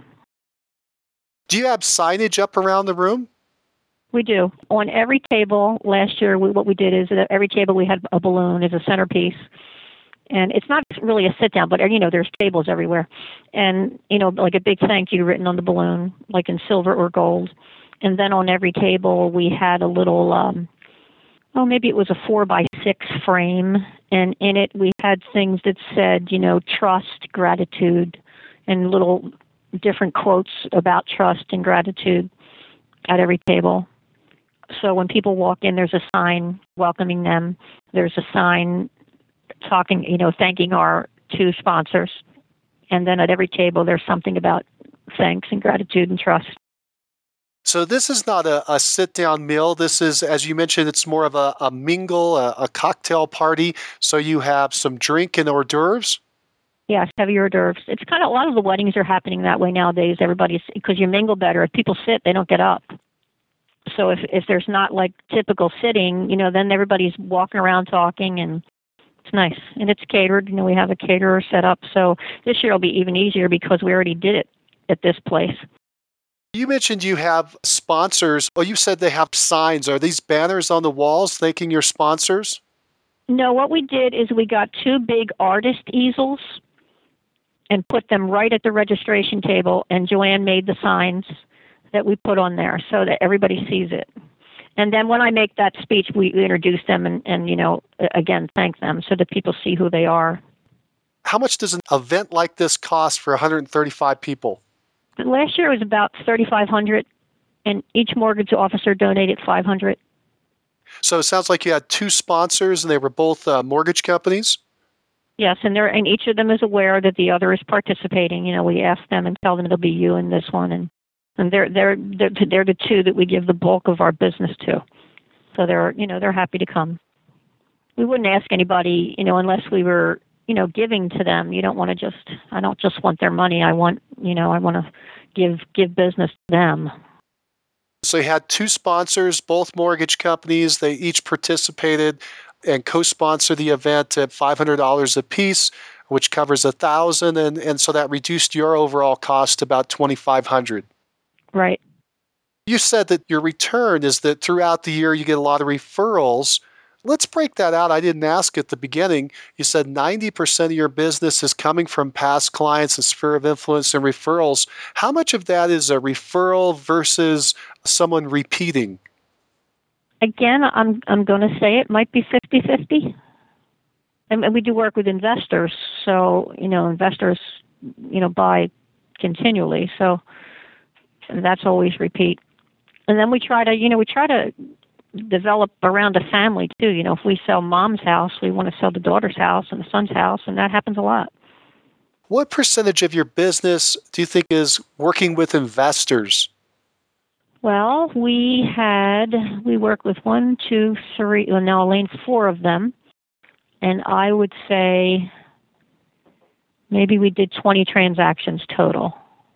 Do you have signage up around the room? We do. On every table, last year, we, what we did is that every table we had a balloon as a centerpiece. And it's not really a sit-down, but, you know, there's tables everywhere. And, you know, like a big thank you written on the balloon, like in silver or gold. And then on every table, we had a little, um, oh, maybe it was a four by six frame. And in it, we had things that said, you know, trust, gratitude, and little different quotes about trust and gratitude at every table. So when people walk in, there's a sign welcoming them. There's a sign talking, you know, thanking our two sponsors. And then at every table, there's something about thanks and gratitude and trust. So this is not a, a sit-down meal. This is, as you mentioned, it's more of a, a mingle, a, a cocktail party. So you have some drink and hors d'oeuvres? Yes, heavy hors d'oeuvres. It's kind of, a lot of the weddings are happening that way nowadays. Everybody's, because you mingle better. If people sit, they don't get up. So if if there's not like typical sitting, you know, then everybody's walking around talking, and it's nice. And it's catered. You know, we have a caterer set up. So this year will be even easier because we already did it at this place. You mentioned you have sponsors. Oh, you said they have signs. Are these banners on the walls thanking your sponsors? No, what we did is we got two big artist easels and put them right at the registration table, and Joanne made the signs that we put on there so that everybody sees it. And then when I make that speech, we introduce them and, and, you know, again, thank them so that people see who they are. How much does an event like this cost for one hundred thirty-five people? Last year it was about thirty-five hundred dollars, and each mortgage officer donated five hundred dollars. So it sounds like you had two sponsors, and they were both uh, mortgage companies? Yes, and they're, and each of them is aware that the other is participating. You know, we ask them and tell them it'll be you in this one, and And they're, they're, they're, they're the two that we give the bulk of our business to. So they're, you know, they're happy to come. We wouldn't ask anybody, you know, unless we were, you know, giving to them. You don't want to just, I don't just want their money. I want, you know, I want to give give business to them. So you had two sponsors, both mortgage companies. They each participated and co-sponsored the event at five hundred dollars a piece, which covers a thousand, and and so that reduced your overall cost to about twenty-five hundred. Right. You said that your return is that throughout the year you get a lot of referrals. Let's break that out. I didn't ask at the beginning. You said ninety percent of your business is coming from past clients and sphere of influence and referrals. How much of that is a referral versus someone repeating? Again, I'm I'm going to say it might be fifty-fifty. And we do work with investors, so, you know, investors, you know, buy continually. So that's always repeat. And then we try to, you know, we try to develop around a family too. You know, if we sell mom's house, we want to sell the daughter's house and the son's house, and that happens a lot. What percentage of your business do you think is working with investors? Well, we had, we work with one, two, three, well, now Elaine, four of them. And I would say maybe we did twenty transactions total.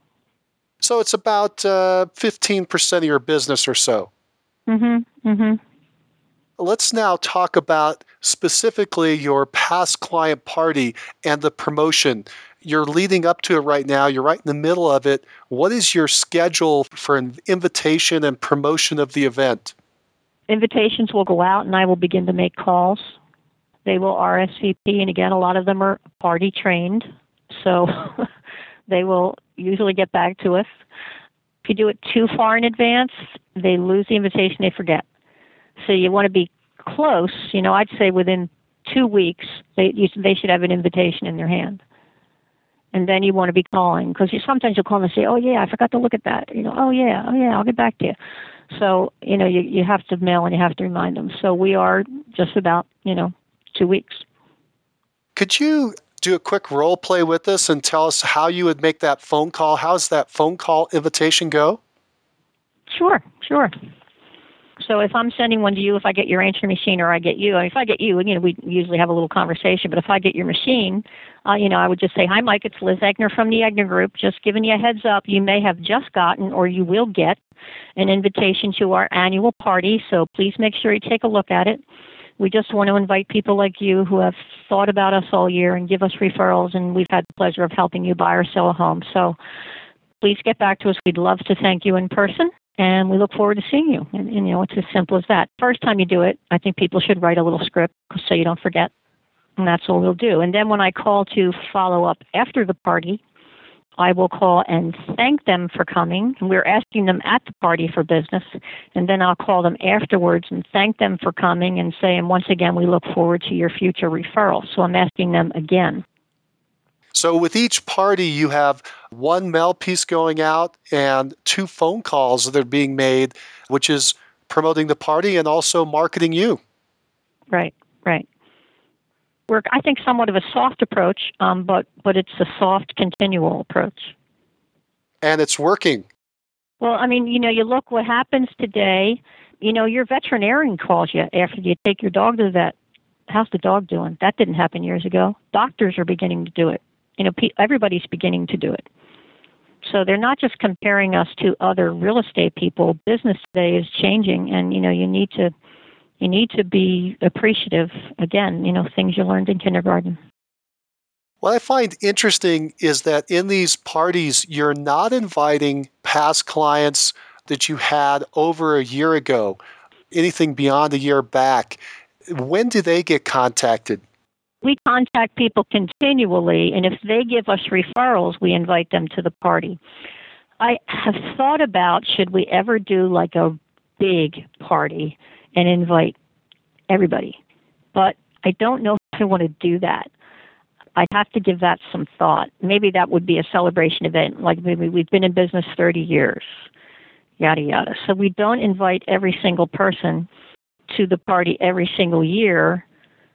So it's about uh, fifteen percent of your business or so. Mm-hmm. Mm-hmm. Let's now talk about specifically your past client party and the promotion. You're leading up to it right now. You're right in the middle of it. What is your schedule for an invitation and promotion of the event? Invitations will go out, and I will begin to make calls. They will R S V P, and again, a lot of them are party trained, so they will usually get back to us. If you do it too far in advance, they lose the invitation, they forget. So you want to be close. You know, I'd say within two weeks, they you, they should have an invitation in their hand. And then you want to be calling, because you, sometimes you'll call and say, oh, yeah, I forgot to look at that. You know, oh, yeah, oh, yeah, I'll get back to you. So, you know, you, you have to mail and you have to remind them. So we are just about, you know, two weeks. Could you do a quick role play with us and tell us how you would make that phone call? How does that phone call invitation go? Sure, sure. So if I'm sending one to you, if I get your answering machine or I get you, if I get you, you know, we usually have a little conversation, but if I get your machine, uh, you know, I would just say, hi, Mike, it's Liz Egner from the Egner Group. Just giving you a heads up, you may have just gotten or you will get an invitation to our annual party, so please make sure you take a look at it. We just want to invite people like you who have thought about us all year and give us referrals, and we've had the pleasure of helping you buy or sell a home. So please get back to us. We'd love to thank you in person, and we look forward to seeing you. And, and you know, it's as simple as that. First time you do it, I think people should write a little script so you don't forget, and that's all we'll do. And then when I call to follow up after the party, I will call and thank them for coming. And we're asking them at the party for business. And then I'll call them afterwards and thank them for coming and say, and once again, we look forward to your future referrals. So I'm asking them again. So with each party, you have one mail piece going out and two phone calls that are being made, which is promoting the party and also marketing you. Right, right. We're, I think, somewhat of a soft approach, um, but but it's a soft, continual approach. And it's working. Well, I mean, you know, you look what happens today. You know, your veterinarian calls you after you take your dog to the vet. How's the dog doing? That didn't happen years ago. Doctors are beginning to do it. You know, pe- everybody's beginning to do it. So they're not just comparing us to other real estate people. Business today is changing, and, you know, you need to You need to be appreciative, again, you know, things you learned in kindergarten. What I find interesting is that in these parties, you're not inviting past clients that you had over a year ago, anything beyond a year back. When do they get contacted? We contact people continually, and if they give us referrals, we invite them to the party. I have thought about, should we ever do like a big party and invite everybody. But I don't know if I want to do that. I'd have to give that some thought. Maybe that would be a celebration event, like maybe we've been in business thirty years, yada, yada. So we don't invite every single person to the party every single year.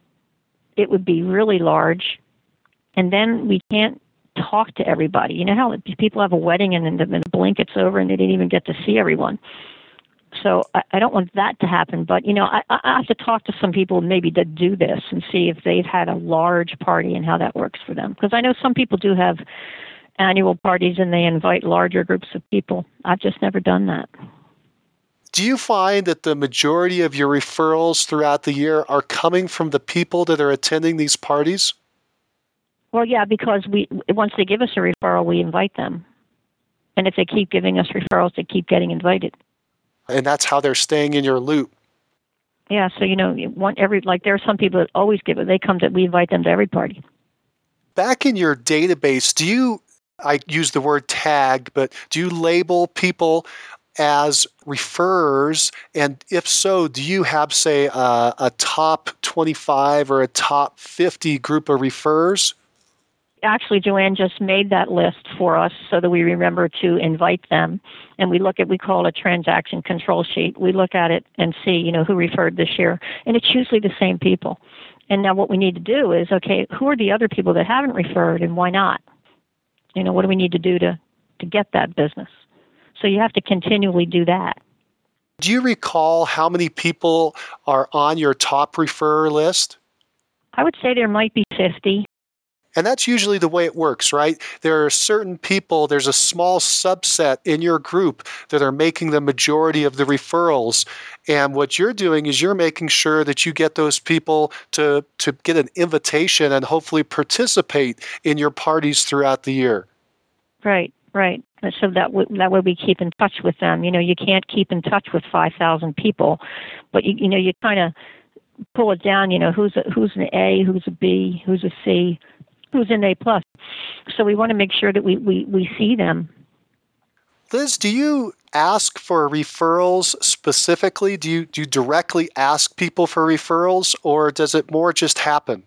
It would be really large. And then we can't talk to everybody. You know how people have a wedding and then in a blink it's over and they didn't even get to see everyone. So I, I don't want that to happen. But, you know, I, I have to talk to some people maybe that do this and see if they've had a large party and how that works for them. Because I know some people do have annual parties and they invite larger groups of people. I've just never done that. Do you find that the majority of your referrals throughout the year are coming from the people that are attending these parties? Well, yeah, because we once they give us a referral, we invite them. And if they keep giving us referrals, they keep getting invited. And that's how they're staying in your loop. Yeah, so, you know, you want every, like there are some people that always give it. They come to, we invite them to every party. Back in your database, do you, I use the word tag, but do you label people as referrers? And if so, do you have, say, a, a top twenty-five or a top fifty group of referrers? Actually, Joanne just made that list for us so that we remember to invite them. And we look at, we call it a transaction control sheet. We look at it and see, you know, who referred this year. And it's usually the same people. And now what we need to do is, okay, who are the other people that haven't referred and why not? You know, what do we need to do to, to get that business? So you have to continually do that. Do you recall how many people are on your top referrer list? I would say there might be fifty. And that's usually the way it works, right? There are certain people, there's a small subset in your group that are making the majority of the referrals. And what you're doing is you're making sure that you get those people to, to get an invitation and hopefully participate in your parties throughout the year. Right, right. So that w- that way we keep in touch with them. You know, you can't keep in touch with five thousand people, but you, you know, you kind of pull it down, you know, who's a, who's an A, who's a B, who's a C, who's an A plus. So we want to make sure that we, we, we see them. Liz, do you ask for referrals specifically? Do you, do you directly ask people for referrals, or does it more just happen?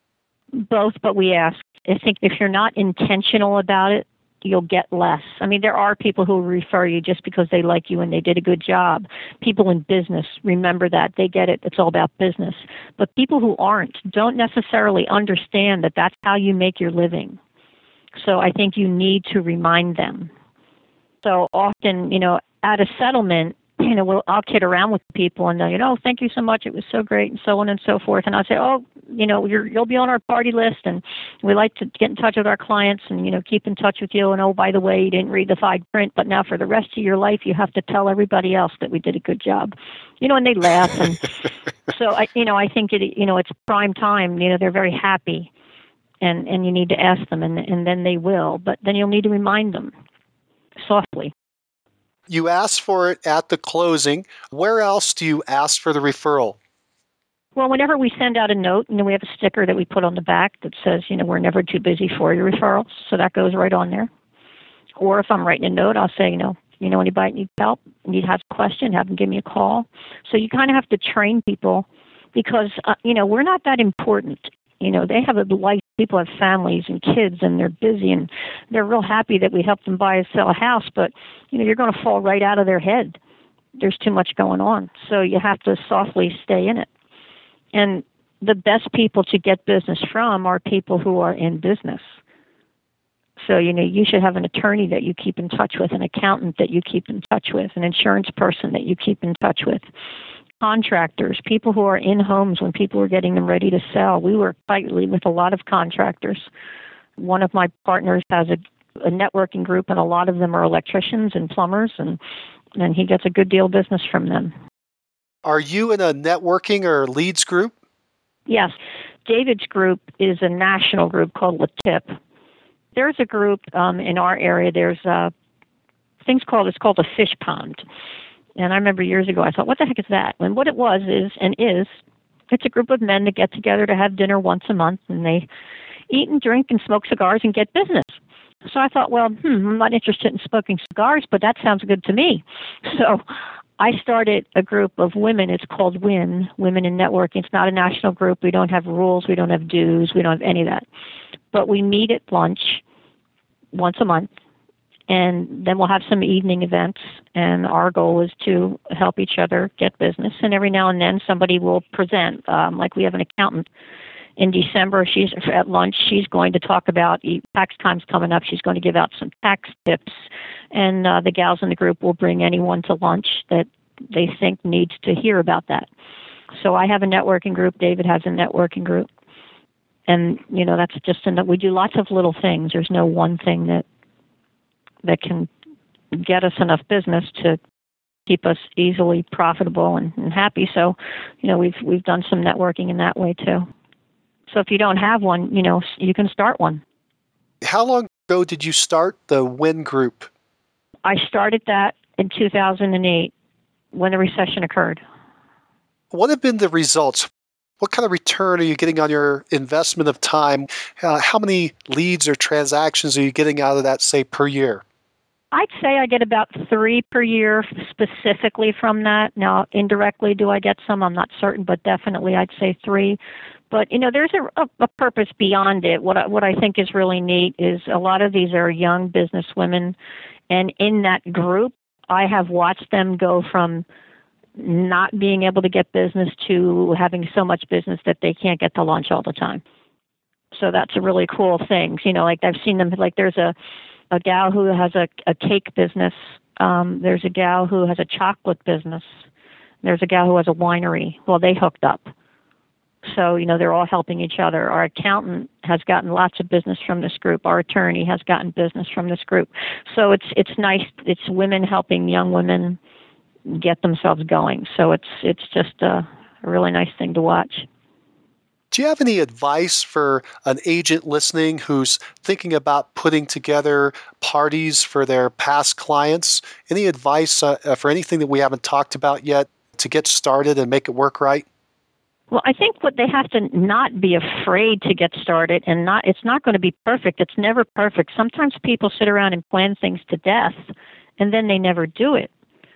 Both, but we ask. I think if you're not intentional about it, you'll get less. I mean, there are people who refer you just because they like you and they did a good job. People in business, remember that. They get it. It's all about business. But people who aren't don't necessarily understand that that's how you make your living. So I think you need to remind them. So often, you know, at a settlement, you know, we'll, I'll kid around with people and they'll, you know, thank you so much. It was so great and so on and so forth. And I'll say, oh, you know, you're, you'll be on our party list and we like to get in touch with our clients and, you know, keep in touch with you. And, oh, by the way, you didn't read the fine print, but now for the rest of your life, you have to tell everybody else that we did a good job. You know, and they laugh. And so, I, you know, I think, it, you know, it's prime time. You know, they're very happy and, and you need to ask them and, and then they will. But then you'll need to remind them softly. You ask for it at the closing. Where else do you ask for the referral? Well, whenever we send out a note, you know, we have a sticker that we put on the back that says, you know, we're never too busy for your referrals. So that goes right on there. Or if I'm writing a note, I'll say, you know, you know, anybody needs help, need has a question, have them give me a call. So you kind of have to train people because, uh, you know, we're not that important. You know, they have a life. People have families and kids, and they're busy, and they're real happy that we help them buy or sell a house. But, you know, you're going to fall right out of their head. There's too much going on. So you have to softly stay in it. And the best people to get business from are people who are in business. So, you know, you should have an attorney that you keep in touch with, an accountant that you keep in touch with, an insurance person that you keep in touch with. Contractors, people who are in homes when people are getting them ready to sell. We work tightly with a lot of contractors. One of my partners has a, a networking group, and a lot of them are electricians and plumbers, and, and he gets a good deal of business from them. Are you in a networking or leads group? Yes. David's group is a national group called L T I P. There's a group um, in our area. There's uh, things called, it's called a fish pond. And I remember years ago, I thought, what the heck is that? And what it was is, and is, it's a group of men that get together to have dinner once a month, and they eat and drink and smoke cigars and get business. So I thought, well, hmm, I'm not interested in smoking cigars, but that sounds good to me. So I started a group of women. It's called WIN, Women in Networking. It's not a national group. We don't have rules. We don't have dues. We don't have any of that. But we meet at lunch once a month. And then we'll have some evening events, and our goal is to help each other get business. And every now and then somebody will present, um, like we have an accountant in December. She's at lunch. She's going to talk about tax time's coming up. She's going to give out some tax tips, and uh, the gals in the group will bring anyone to lunch that they think needs to hear about that. So I have a networking group. David has a networking group. And, you know, that's just, in that we do lots of little things. There's no one thing that that can get us enough business to keep us easily profitable and, and happy. So, you know, we've we've done some networking in that way too. So if you don't have one, you know, you can start one. How long ago did you start the WIN Group? I started that in two thousand eight when the recession occurred. What have been the results? What kind of return are you getting on your investment of time? Uh, how many leads or transactions are you getting out of that, say, per year? I'd say I get about three per year specifically from that. Now, indirectly, do I get some? I'm not certain, but definitely I'd say three. But, you know, there's a, a, a purpose beyond it. What I, what I think is really neat is a lot of these are young business women. And in that group, I have watched them go from not being able to get business to having so much business that they can't get to lunch all the time. So that's a really cool thing. You know, like I've seen them, like there's a, a gal who has a, a cake business. Um, there's a gal who has a chocolate business. There's a gal who has a winery. Well, they hooked up. So, you know, they're all helping each other. Our accountant has gotten lots of business from this group. Our attorney has gotten business from this group. So it's it's nice. It's women helping young women get themselves going. So it's it's just a, a really nice thing to watch. Do you have any advice for an agent listening who's thinking about putting together parties for their past clients? Any advice uh, for anything that we haven't talked about yet to get started and make it work right? Well, I think what they have to not be afraid to get started, and not it's not going to be perfect. It's never perfect. Sometimes people sit around and plan things to death, and then they never do it.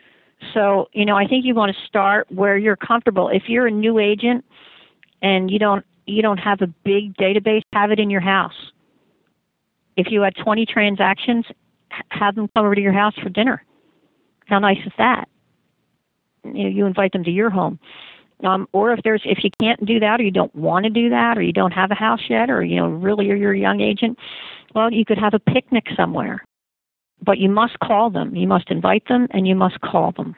So, you know, I think you want to start where you're comfortable. If you're a new agent and you don't you don't have a big database, have it in your house. If you had twenty transactions, have them come over to your house for dinner. How nice is that? You know, you invite them to your home. Um, or if there's if you can't do that, or you don't want to do that, or you don't have a house yet, or you know really you're a young agent, well, you could have a picnic somewhere. But you must call them. You must invite them, and you must call them.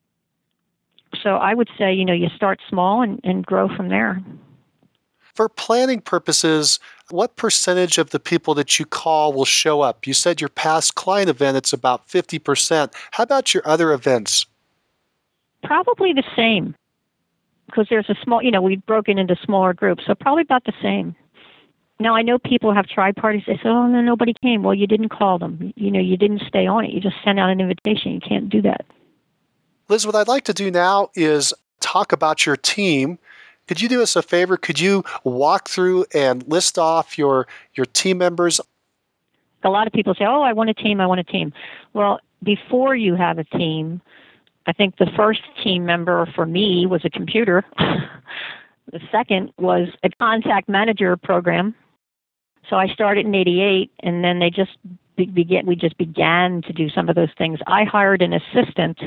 So I would say, you know, you start small and, and grow from there. For planning purposes, what percentage of the people that you call will show up? You said your past client event, it's about fifty percent. How about your other events? Probably the same, because there's a small, you know, we've broken into smaller groups, so probably about the same. Now, I know people have tried parties. They say, oh, no, nobody came. Well, you didn't call them. You know, you didn't stay on it. You just sent out an invitation. You can't do that. Liz, what I'd like to do now is talk about your team. Could you do us a favor? Could you walk through and list off your, your team members? A lot of people say, oh, I want a team. I want a team. Well, before you have a team, I think the first team member for me was a computer. The second was a contact manager program. So I started in eighty-eight, and then they just be- began. We just began to do some of those things. I hired an assistant.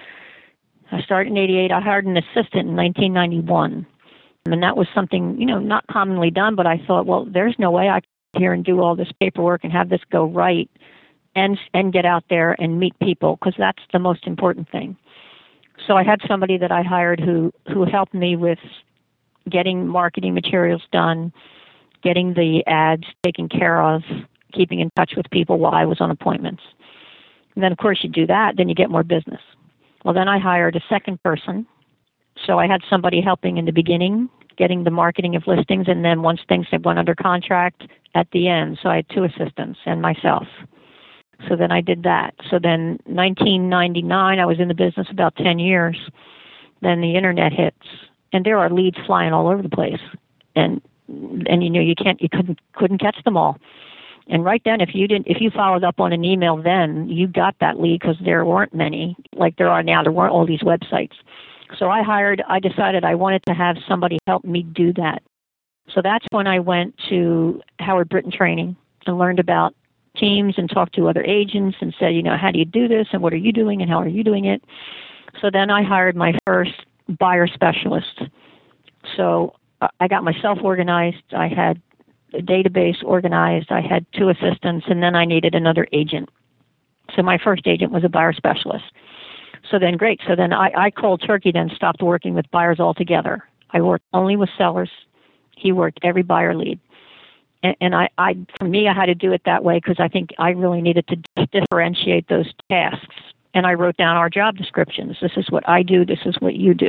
I started in eighty-eight. I hired an assistant in nineteen ninety-one, and that was something you know not commonly done. But I thought, well, there's no way I can sit here and do all this paperwork and have this go right, and and get out there and meet people, because that's the most important thing. So I had somebody that I hired who who helped me with getting marketing materials done, getting the ads taken care of, keeping in touch with people while I was on appointments. And then, of course, you do that, then you get more business. Well, then I hired a second person. So I had somebody helping in the beginning, getting the marketing of listings, and then once things had went under contract, at the end. So I had two assistants and myself. So then I did that. So then nineteen ninety-nine, I was in the business about ten years. Then the internet hits, and there are leads flying all over the place. And and you know you can't you couldn't couldn't catch them all. And right then, if you didn't if you followed up on an email then, you got that lead, because there weren't many like there are now. There weren't all these websites. So I hired I decided I wanted to have somebody help me do that. So that's when I went to Howard Britton training and learned about teams and talked to other agents and said, you know, how do you do this and what are you doing and how are you doing it? So then I hired my first buyer specialist. So I got myself organized. I had a database organized. I had two assistants, and then I needed another agent. So my first agent was a buyer specialist. So then, great. So then I, I cold turkey then stopped working with buyers altogether. I worked only with sellers. He worked every buyer lead. And, and I, I, for me, I had to do it that way because I think I really needed to differentiate those tasks. And I wrote down our job descriptions. This is what I do. This is what you do.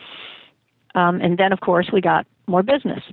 Um, and then, of course, we got more business.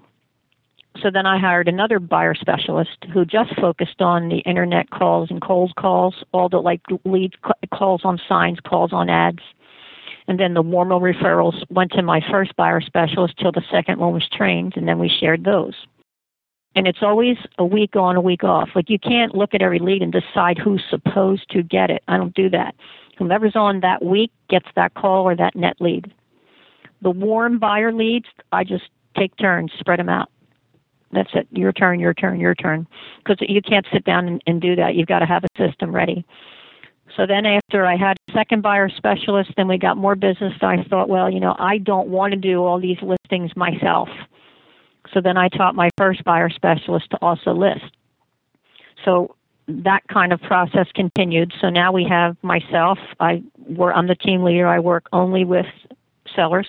So then I hired another buyer specialist who just focused on the internet calls and cold calls, all the like lead calls on signs, calls on ads. And then the warmer referrals went to my first buyer specialist till the second one was trained, and then we shared those. And it's always a week on, a week off. Like you can't look at every lead and decide who's supposed to get it. I don't do that. Whomever's on that week gets that call or that net lead. The warm buyer leads, I just take turns, spread them out. That's it. Your turn, your turn, your turn. Because you can't sit down and, and do that. You've got to have a system ready. So then after I had a second buyer specialist, then we got more business. I thought, well, you know, I don't want to do all these listings myself. So then I taught my first buyer specialist to also list. So that kind of process continued. So now we have myself. I, I'm the team leader. I work only with sellers.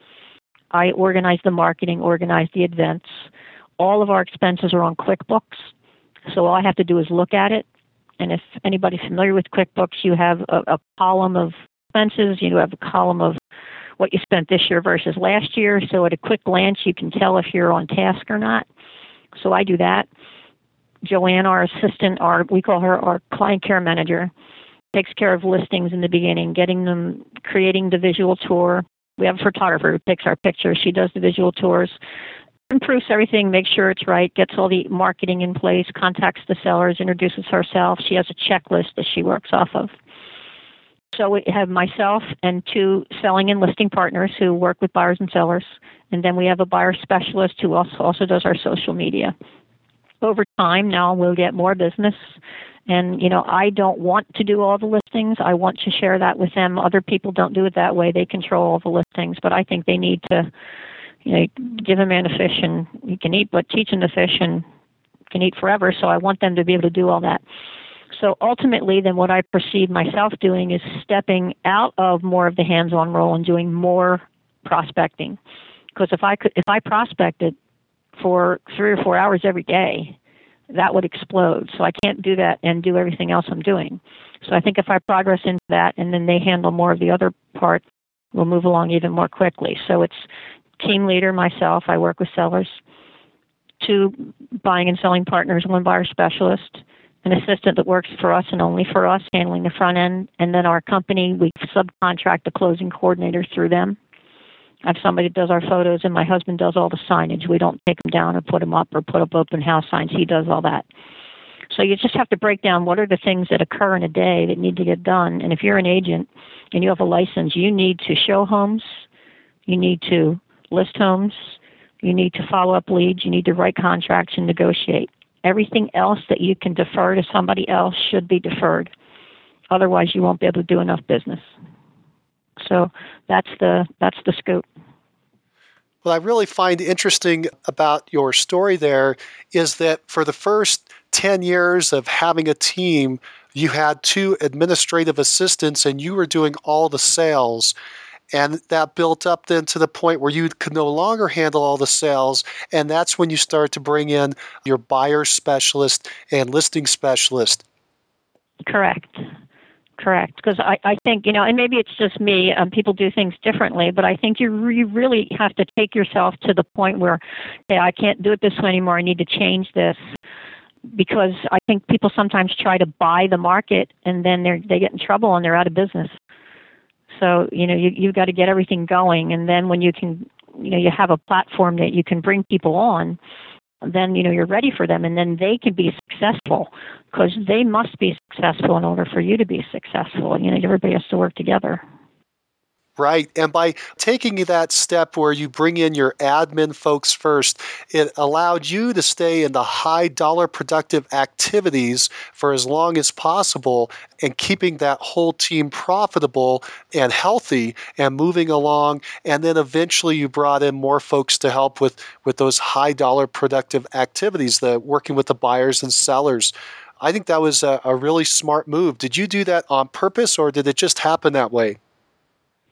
I organize the marketing, organize the events. All of our expenses are on QuickBooks. So all I have to do is look at it. And if anybody's familiar with QuickBooks, you have a, a column of expenses. You have a column of what you spent this year versus last year. So at a quick glance, you can tell if you're on task or not. So I do that. Joanne, our assistant, our we call her our client care manager, takes care of listings in the beginning, getting them, creating the visual tour. We have a photographer who takes our pictures. She does the visual tours, improves everything, makes sure it's right, gets all the marketing in place, contacts the sellers, introduces herself. She has a checklist that she works off of. So we have myself and two selling and listing partners who work with buyers and sellers. And then we have a buyer specialist who also, also does our social media. Over time, now we'll get more business. And, you know, I don't want to do all the listings. I want to share that with them. Other people don't do it that way. They control all the listings. But I think they need to, you know, give a man a fish and he can eat, but teach him to fish and can eat forever. So I want them to be able to do all that. So ultimately, then what I perceive myself doing is stepping out of more of the hands-on role and doing more prospecting. Because if I could, if I prospected for three or four hours every day, that would explode. So I can't do that and do everything else I'm doing. So I think if I progress into that and then they handle more of the other part, we'll move along even more quickly. So it's team leader, myself, I work with sellers, two buying and selling partners, one buyer specialist, an assistant that works for us and only for us, handling the front end, and then our company, we subcontract the closing coordinator through them. I have somebody that does our photos, and my husband does all the signage. We don't take them down or put them up or put up open house signs. He does all that. So you just have to break down what are the things that occur in a day that need to get done. And if you're an agent and you have a license, you need to show homes, you need to list homes, you need to follow up leads, you need to write contracts and negotiate. Everything else that you can defer to somebody else should be deferred. Otherwise, you won't be able to do enough business. So that's the that's the scope. What I really find interesting about your story there is that for the first ten years of having a team, you had two administrative assistants and you were doing all the sales. And that built up then to the point where you could no longer handle all the sales. And that's when you start to bring in your buyer specialist and listing specialist. Correct. Correct. Because I, I think, you know, and maybe it's just me, um, people do things differently, but I think you, re- you really have to take yourself to the point where, hey, I can't do it this way anymore. I need to change this. Because I think people sometimes try to buy the market and then they they get in trouble and they're out of business. So, you know, you, you've got to get everything going. And then when you can, you know, you have a platform that you can bring people on, then, you know, you're ready for them. And then they can be successful because they must be successful in order for you to be successful. You know, everybody has to work together. Right. And by taking that step where you bring in your admin folks first, it allowed you to stay in the high dollar productive activities for as long as possible and keeping that whole team profitable and healthy and moving along. And then eventually you brought in more folks to help with, with those high dollar productive activities, the working with the buyers and sellers. I think that was a, a really smart move. Did you do that on purpose or did it just happen that way?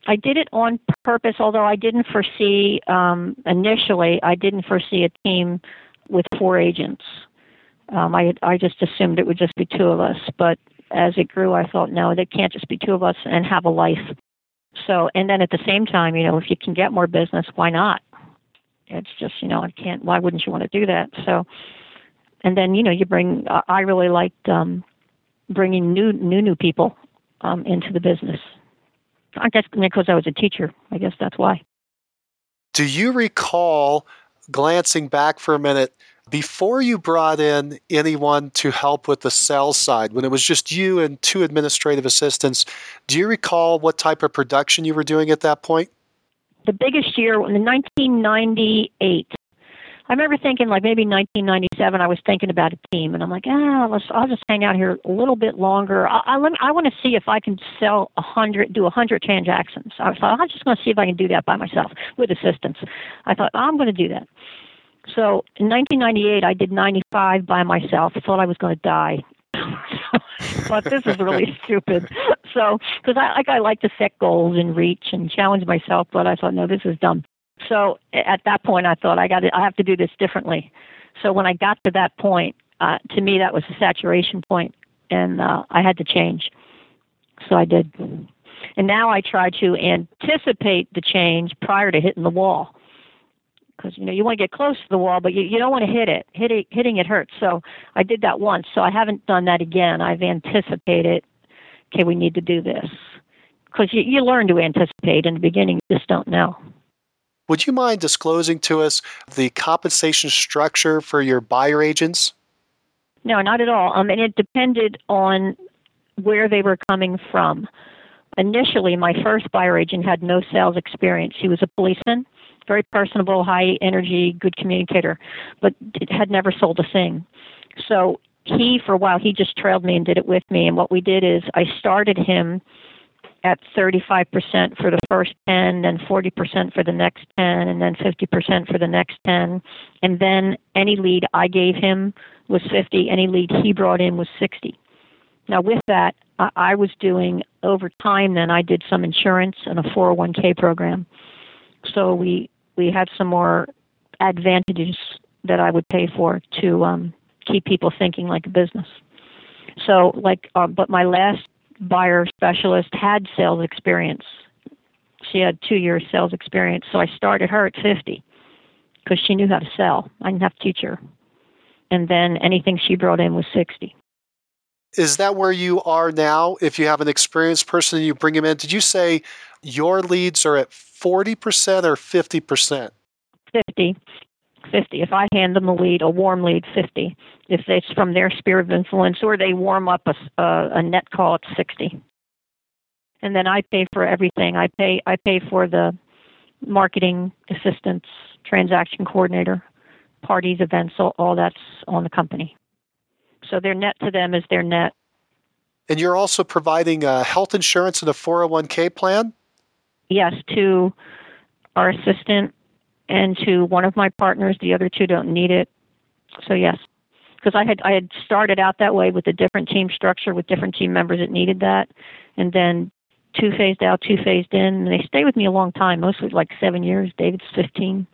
I did it on purpose, although I didn't foresee, um, initially, I didn't foresee a team with four agents. Um, I I just assumed it would just be two of us. But as it grew, I thought, no, they can't just be two of us and have a life. So, and then at the same time, you know, if you can get more business, why not? It's just, you know, I can't, why wouldn't you want to do that? So, and then, you know, you bring, uh, I really liked um, bringing new, new, new people um, into the business. I guess because I was a teacher. I guess that's why. Do you recall, glancing back for a minute, before you brought in anyone to help with the sales side, when it was just you and two administrative assistants, do you recall what type of production you were doing at that point? The biggest year, in nineteen ninety-eight, I remember thinking, like maybe nineteen ninety-seven, I was thinking about a team, and I'm like, ah, let's, I'll just hang out here a little bit longer. I, I, I want to see if I can sell a hundred, do a hundred transactions. I thought, I'm just going to see if I can do that by myself with assistance. I thought, I'm going to do that. So in nineteen ninety-eight, I did ninety-five by myself. I thought I was going to die. But this is really stupid. So, because I like I like to set goals and reach and challenge myself, but I thought, no, this is dumb. So at that point, I thought I got I have to do this differently. So when I got to that point, uh, to me that was a saturation point, and uh, I had to change. So I did, and now I try to anticipate the change prior to hitting the wall. Because, you know, you want to get close to the wall, but you, you don't want to hit it. Hit it. Hitting it hurts. So I did that once. So I haven't done that again. I've anticipated, okay, we need to do this. Because you, you learn to anticipate. In the beginning, you just don't know. Would you mind disclosing to us the compensation structure for your buyer agents? No, not at all. Um, and it depended on where they were coming from. Initially, my first buyer agent had no sales experience. He was a policeman. Very personable, high energy, good communicator, but had never sold a thing. So he, for a while, he just trailed me and did it with me. And what we did is I started him at thirty-five percent for the first ten, then forty percent for the next ten, and then fifty percent for the next ten. And then any lead I gave him was fifty. Any lead he brought in was sixty. Now with that, I was doing, over time then, I did some insurance and a four oh one k program. So we we had some more advantages that I would pay for to um, keep people thinking like a business. So, like, uh, but my last buyer specialist had sales experience. She had two years sales experience, so I started her at fifty because she knew how to sell. I didn't have to teach her. And then anything she brought in was sixty. Is that where you are now? If you have an experienced person and you bring them in, did you say your leads are at forty percent or fifty percent? fifty. fifty. If I hand them a lead, a warm lead, fifty. If it's from their sphere of influence or they warm up a, a, a net call, it's sixty. And then I pay for everything. I pay I pay for the marketing assistants, transaction coordinator, parties, events, all, all that's on the company. So their net to them is their net. And you're also providing uh, health insurance and a four oh one k plan? Yes, to our assistant and to one of my partners. The other two don't need it. So yes, because I had I had started out that way with a different team structure with different team members that needed that, and then two phased out, two phased in, and they stay with me a long time, mostly like seven years. David's fifteen.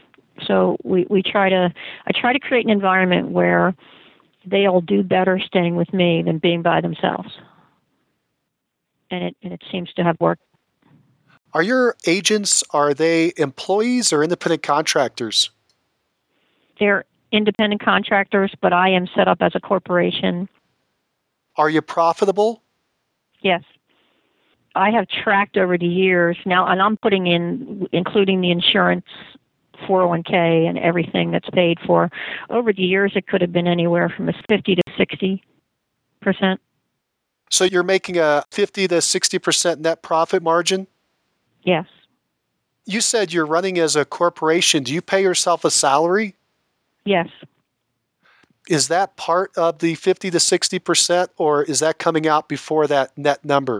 So we we try to I try to create an environment where they all do better staying with me than being by themselves. And it and it seems to have worked. Are your agents, are they employees or independent contractors? They're independent contractors, but I am set up as a corporation. Are you profitable? Yes. I have tracked over the years now, and I'm putting in, including the insurance, four oh one k and everything that's paid for. Over the years, it could have been anywhere from a fifty to sixty percent. So you're making a fifty to sixty percent net profit margin? Yes. You said you're running as a corporation. Do you pay yourself a salary? Yes. Is that part of the fifty to sixty percent, or is that coming out before that net number?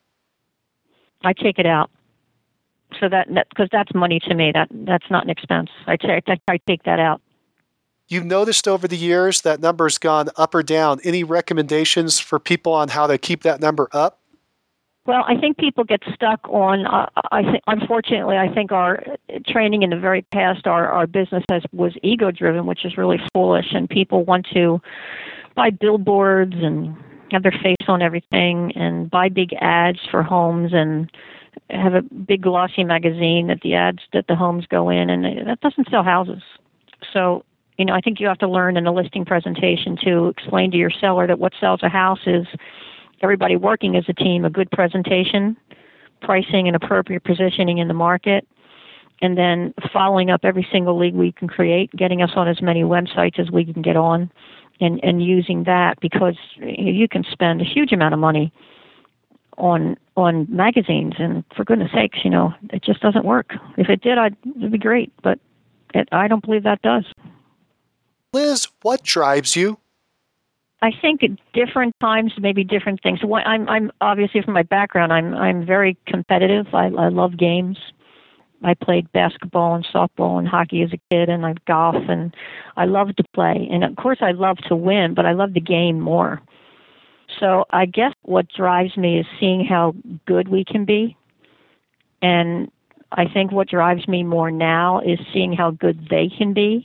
I take it out. So that, because that, that's money to me. That that's not an expense. I take I take that out. You've noticed over the years that number's gone up or down. Any recommendations for people on how to keep that number up? Well, I think people get stuck on. Uh, I think, unfortunately, I think our training in the very past, our our business has was ego driven, which is really foolish. And people want to buy billboards and have their face on everything, and buy big ads for homes, and have a big glossy magazine that the ads that the homes go in, and that doesn't sell houses. So, you know, I think you have to learn in a listing presentation to explain to your seller that what sells a house is everybody working as a team, a good presentation, pricing and appropriate positioning in the market, and then following up every single lead we can create, getting us on as many websites as we can get on, and, and using that, because you can spend a huge amount of money on on magazines, and for goodness sakes, you know, it just doesn't work. If it did, I'd, it'd be great, but it, I don't believe that does. Liz, what drives you? I think at different times, maybe different things. So I'm, I'm obviously from my background, I'm, I'm very competitive. I, I love games. I played basketball and softball and hockey as a kid, and I golf, and I love to play. And of course, I love to win, but I love the game more. So I guess what drives me is seeing how good we can be. And I think what drives me more now is seeing how good they can be.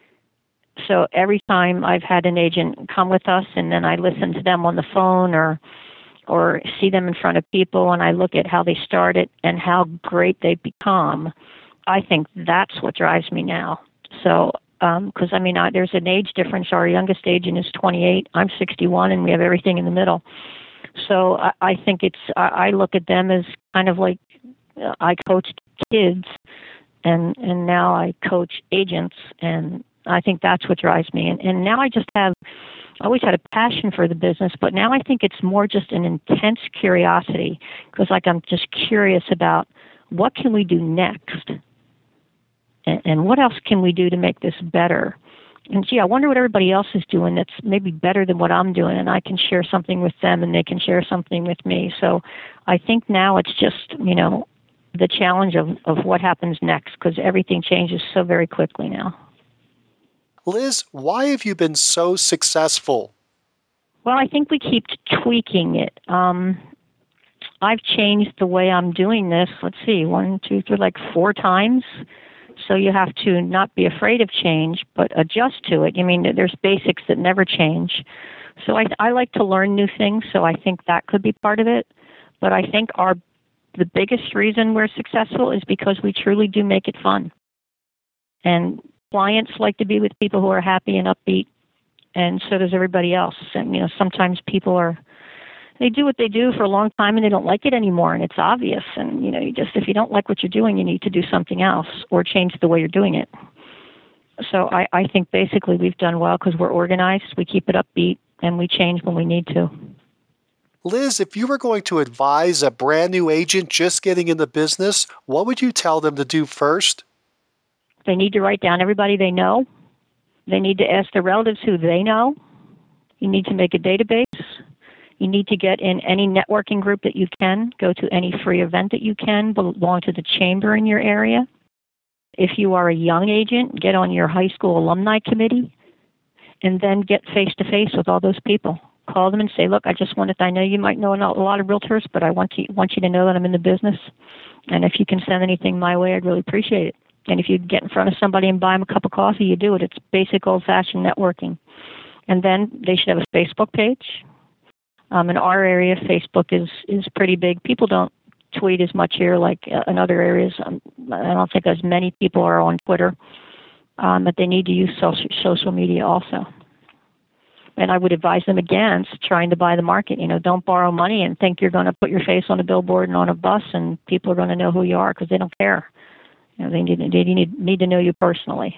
So every time I've had an agent come with us, and then I listen to them on the phone or or see them in front of people, and I look at how they started and how great they've become, I think that's what drives me now. So, because, um, I mean, I, there's an age difference. Our youngest agent is twenty-eight. I'm sixty-one, and we have everything in the middle. So I, I think it's, I, I look at them as kind of like uh, I coached kids, and, and now I coach agents, and I think that's what drives me. And, and now I just have, I always had a passion for the business, but now I think it's more just an intense curiosity, because like I'm just curious about what can we do next, and, and what else can we do to make this better. And gee, I wonder what everybody else is doing that's maybe better than what I'm doing, and I can share something with them, and they can share something with me. So I think now it's just, you know, the challenge of, of what happens next, because everything changes so very quickly now. Liz, why have you been so successful? Well, I think we keep tweaking it. Um, I've changed the way I'm doing this, let's see, one, two, three, like four times. So you have to not be afraid of change, but adjust to it. I mean, there's basics that never change. So I, I like to learn new things, so I think that could be part of it. But I think our the biggest reason we're successful is because we truly do make it fun. And clients like to be with people who are happy and upbeat, and so does everybody else. And, you know, sometimes people are, they do what they do for a long time and they don't like it anymore, and it's obvious. And, you know, you just, if you don't like what you're doing, you need to do something else or change the way you're doing it. So I, I think basically we've done well because we're organized, we keep it upbeat, and we change when we need to. Liz, if you were going to advise a brand new agent just getting in the business, what would you tell them to do first? They need to write down everybody they know. They need to ask their relatives who they know. You need to make a database. You need to get in any networking group that you can, go to any free event that you can, belong to the chamber in your area. If you are a young agent, get on your high school alumni committee, and then get face-to-face with all those people. Call them and say, look, I just wanted to, I know you might know a lot of realtors, but I want, to, want you to know that I'm in the business. And if you can send anything my way, I'd really appreciate it. And if you get in front of somebody and buy them a cup of coffee, you do it. It's basic old-fashioned networking. And then they should have a Facebook page. Um, in our area, Facebook is, is pretty big. People don't tweet as much here like uh, in other areas. Um, I don't think as many people are on Twitter, um, but they need to use social, social media also. And I would advise them against trying to buy the market. You know, don't borrow money and think you're going to put your face on a billboard and on a bus and people are going to know who you are, because they don't care. You know, they need, they need, need to know you personally.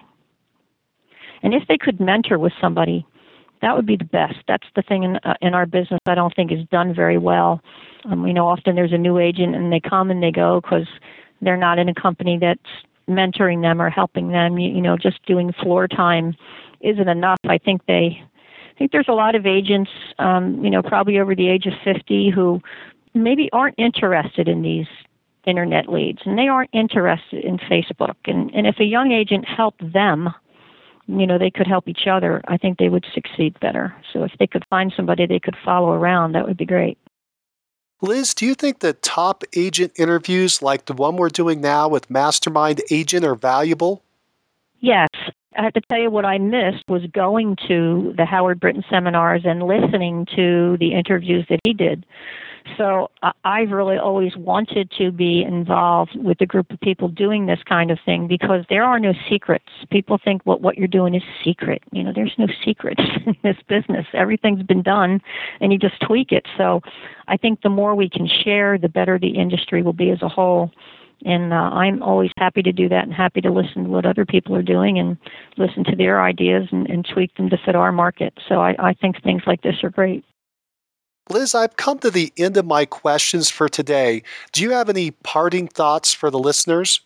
And if they could mentor with somebody, that would be the best. That's the thing in, uh, in our business I don't think is done very well. Um, you know, often there's a new agent and they come and they go because they're not in a company that's mentoring them or helping them. You, you know, just doing floor time isn't enough. I think they... I think there's a lot of agents, um, you know, probably over the age of fifty who maybe aren't interested in these internet leads, and they aren't interested in Facebook. And, and if a young agent helped them, you know, they could help each other, I think they would succeed better. So if they could find somebody they could follow around, that would be great. Liz, do you think that top agent interviews like the one we're doing now with Mastermind Agent are valuable? Yes. I have to tell you what I missed was going to the Howard Britton seminars and listening to the interviews that he did. So uh, I've really always wanted to be involved with a group of people doing this kind of thing because there are no secrets. People think what what you're doing is secret. You know, there's no secrets in this business. Everything's been done, and you just tweak it. So I think the more we can share, the better the industry will be as a whole. And uh, I'm always happy to do that and happy to listen to what other people are doing and listen to their ideas and, and tweak them to fit our market. So I, I think things like this are great. Liz, I've come to the end of my questions for today. Do you have any parting thoughts for the listeners?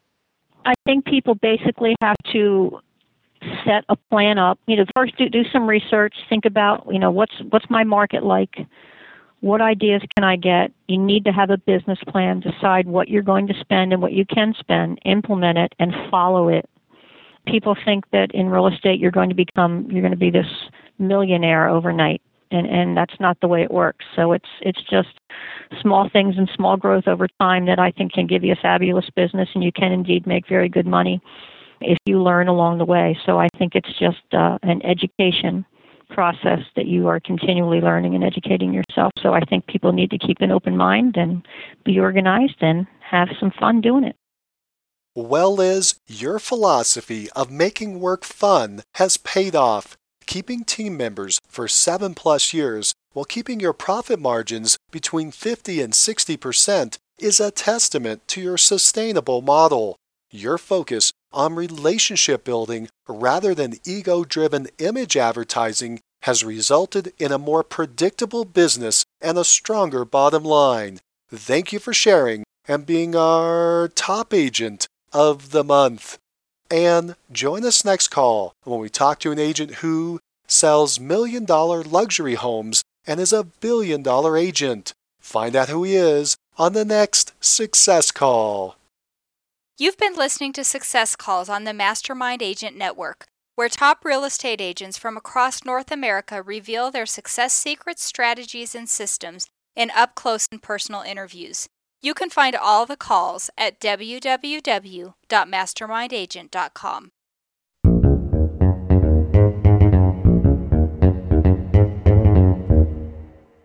I think people basically have to set a plan up. You know, first do, do some research. Think about, you know, what's what's my market like? What ideas can I get? You need to have a business plan, decide what you're going to spend and what you can spend, implement it, and follow it. People think that in real estate you're going to become, you're going to be this millionaire overnight, and, and that's not the way it works. So it's it's just small things and small growth over time that I think can give you a fabulous business, and you can indeed make very good money if you learn along the way. So I think it's just uh, an education process that you are continually learning and educating yourself. So I think people need to keep an open mind and be organized and have some fun doing it. Well, Liz, your philosophy of making work fun has paid off. Keeping team members for seven plus years while keeping your profit margins between fifty and sixty percent is a testament to your sustainable model. Your focus on relationship building rather than ego-driven image advertising has resulted in a more predictable business and a stronger bottom line. Thank you for sharing and being our top agent of the month. And join us next call when we talk to an agent who sells million-dollar luxury homes and is a billion-dollar agent. Find out who he is on the next Success Call. You've been listening to Success Calls on the Mastermind Agent Network, where top real estate agents from across North America reveal their success secrets, strategies, and systems in up-close and personal interviews. You can find all the calls at w w w dot mastermind agent dot com.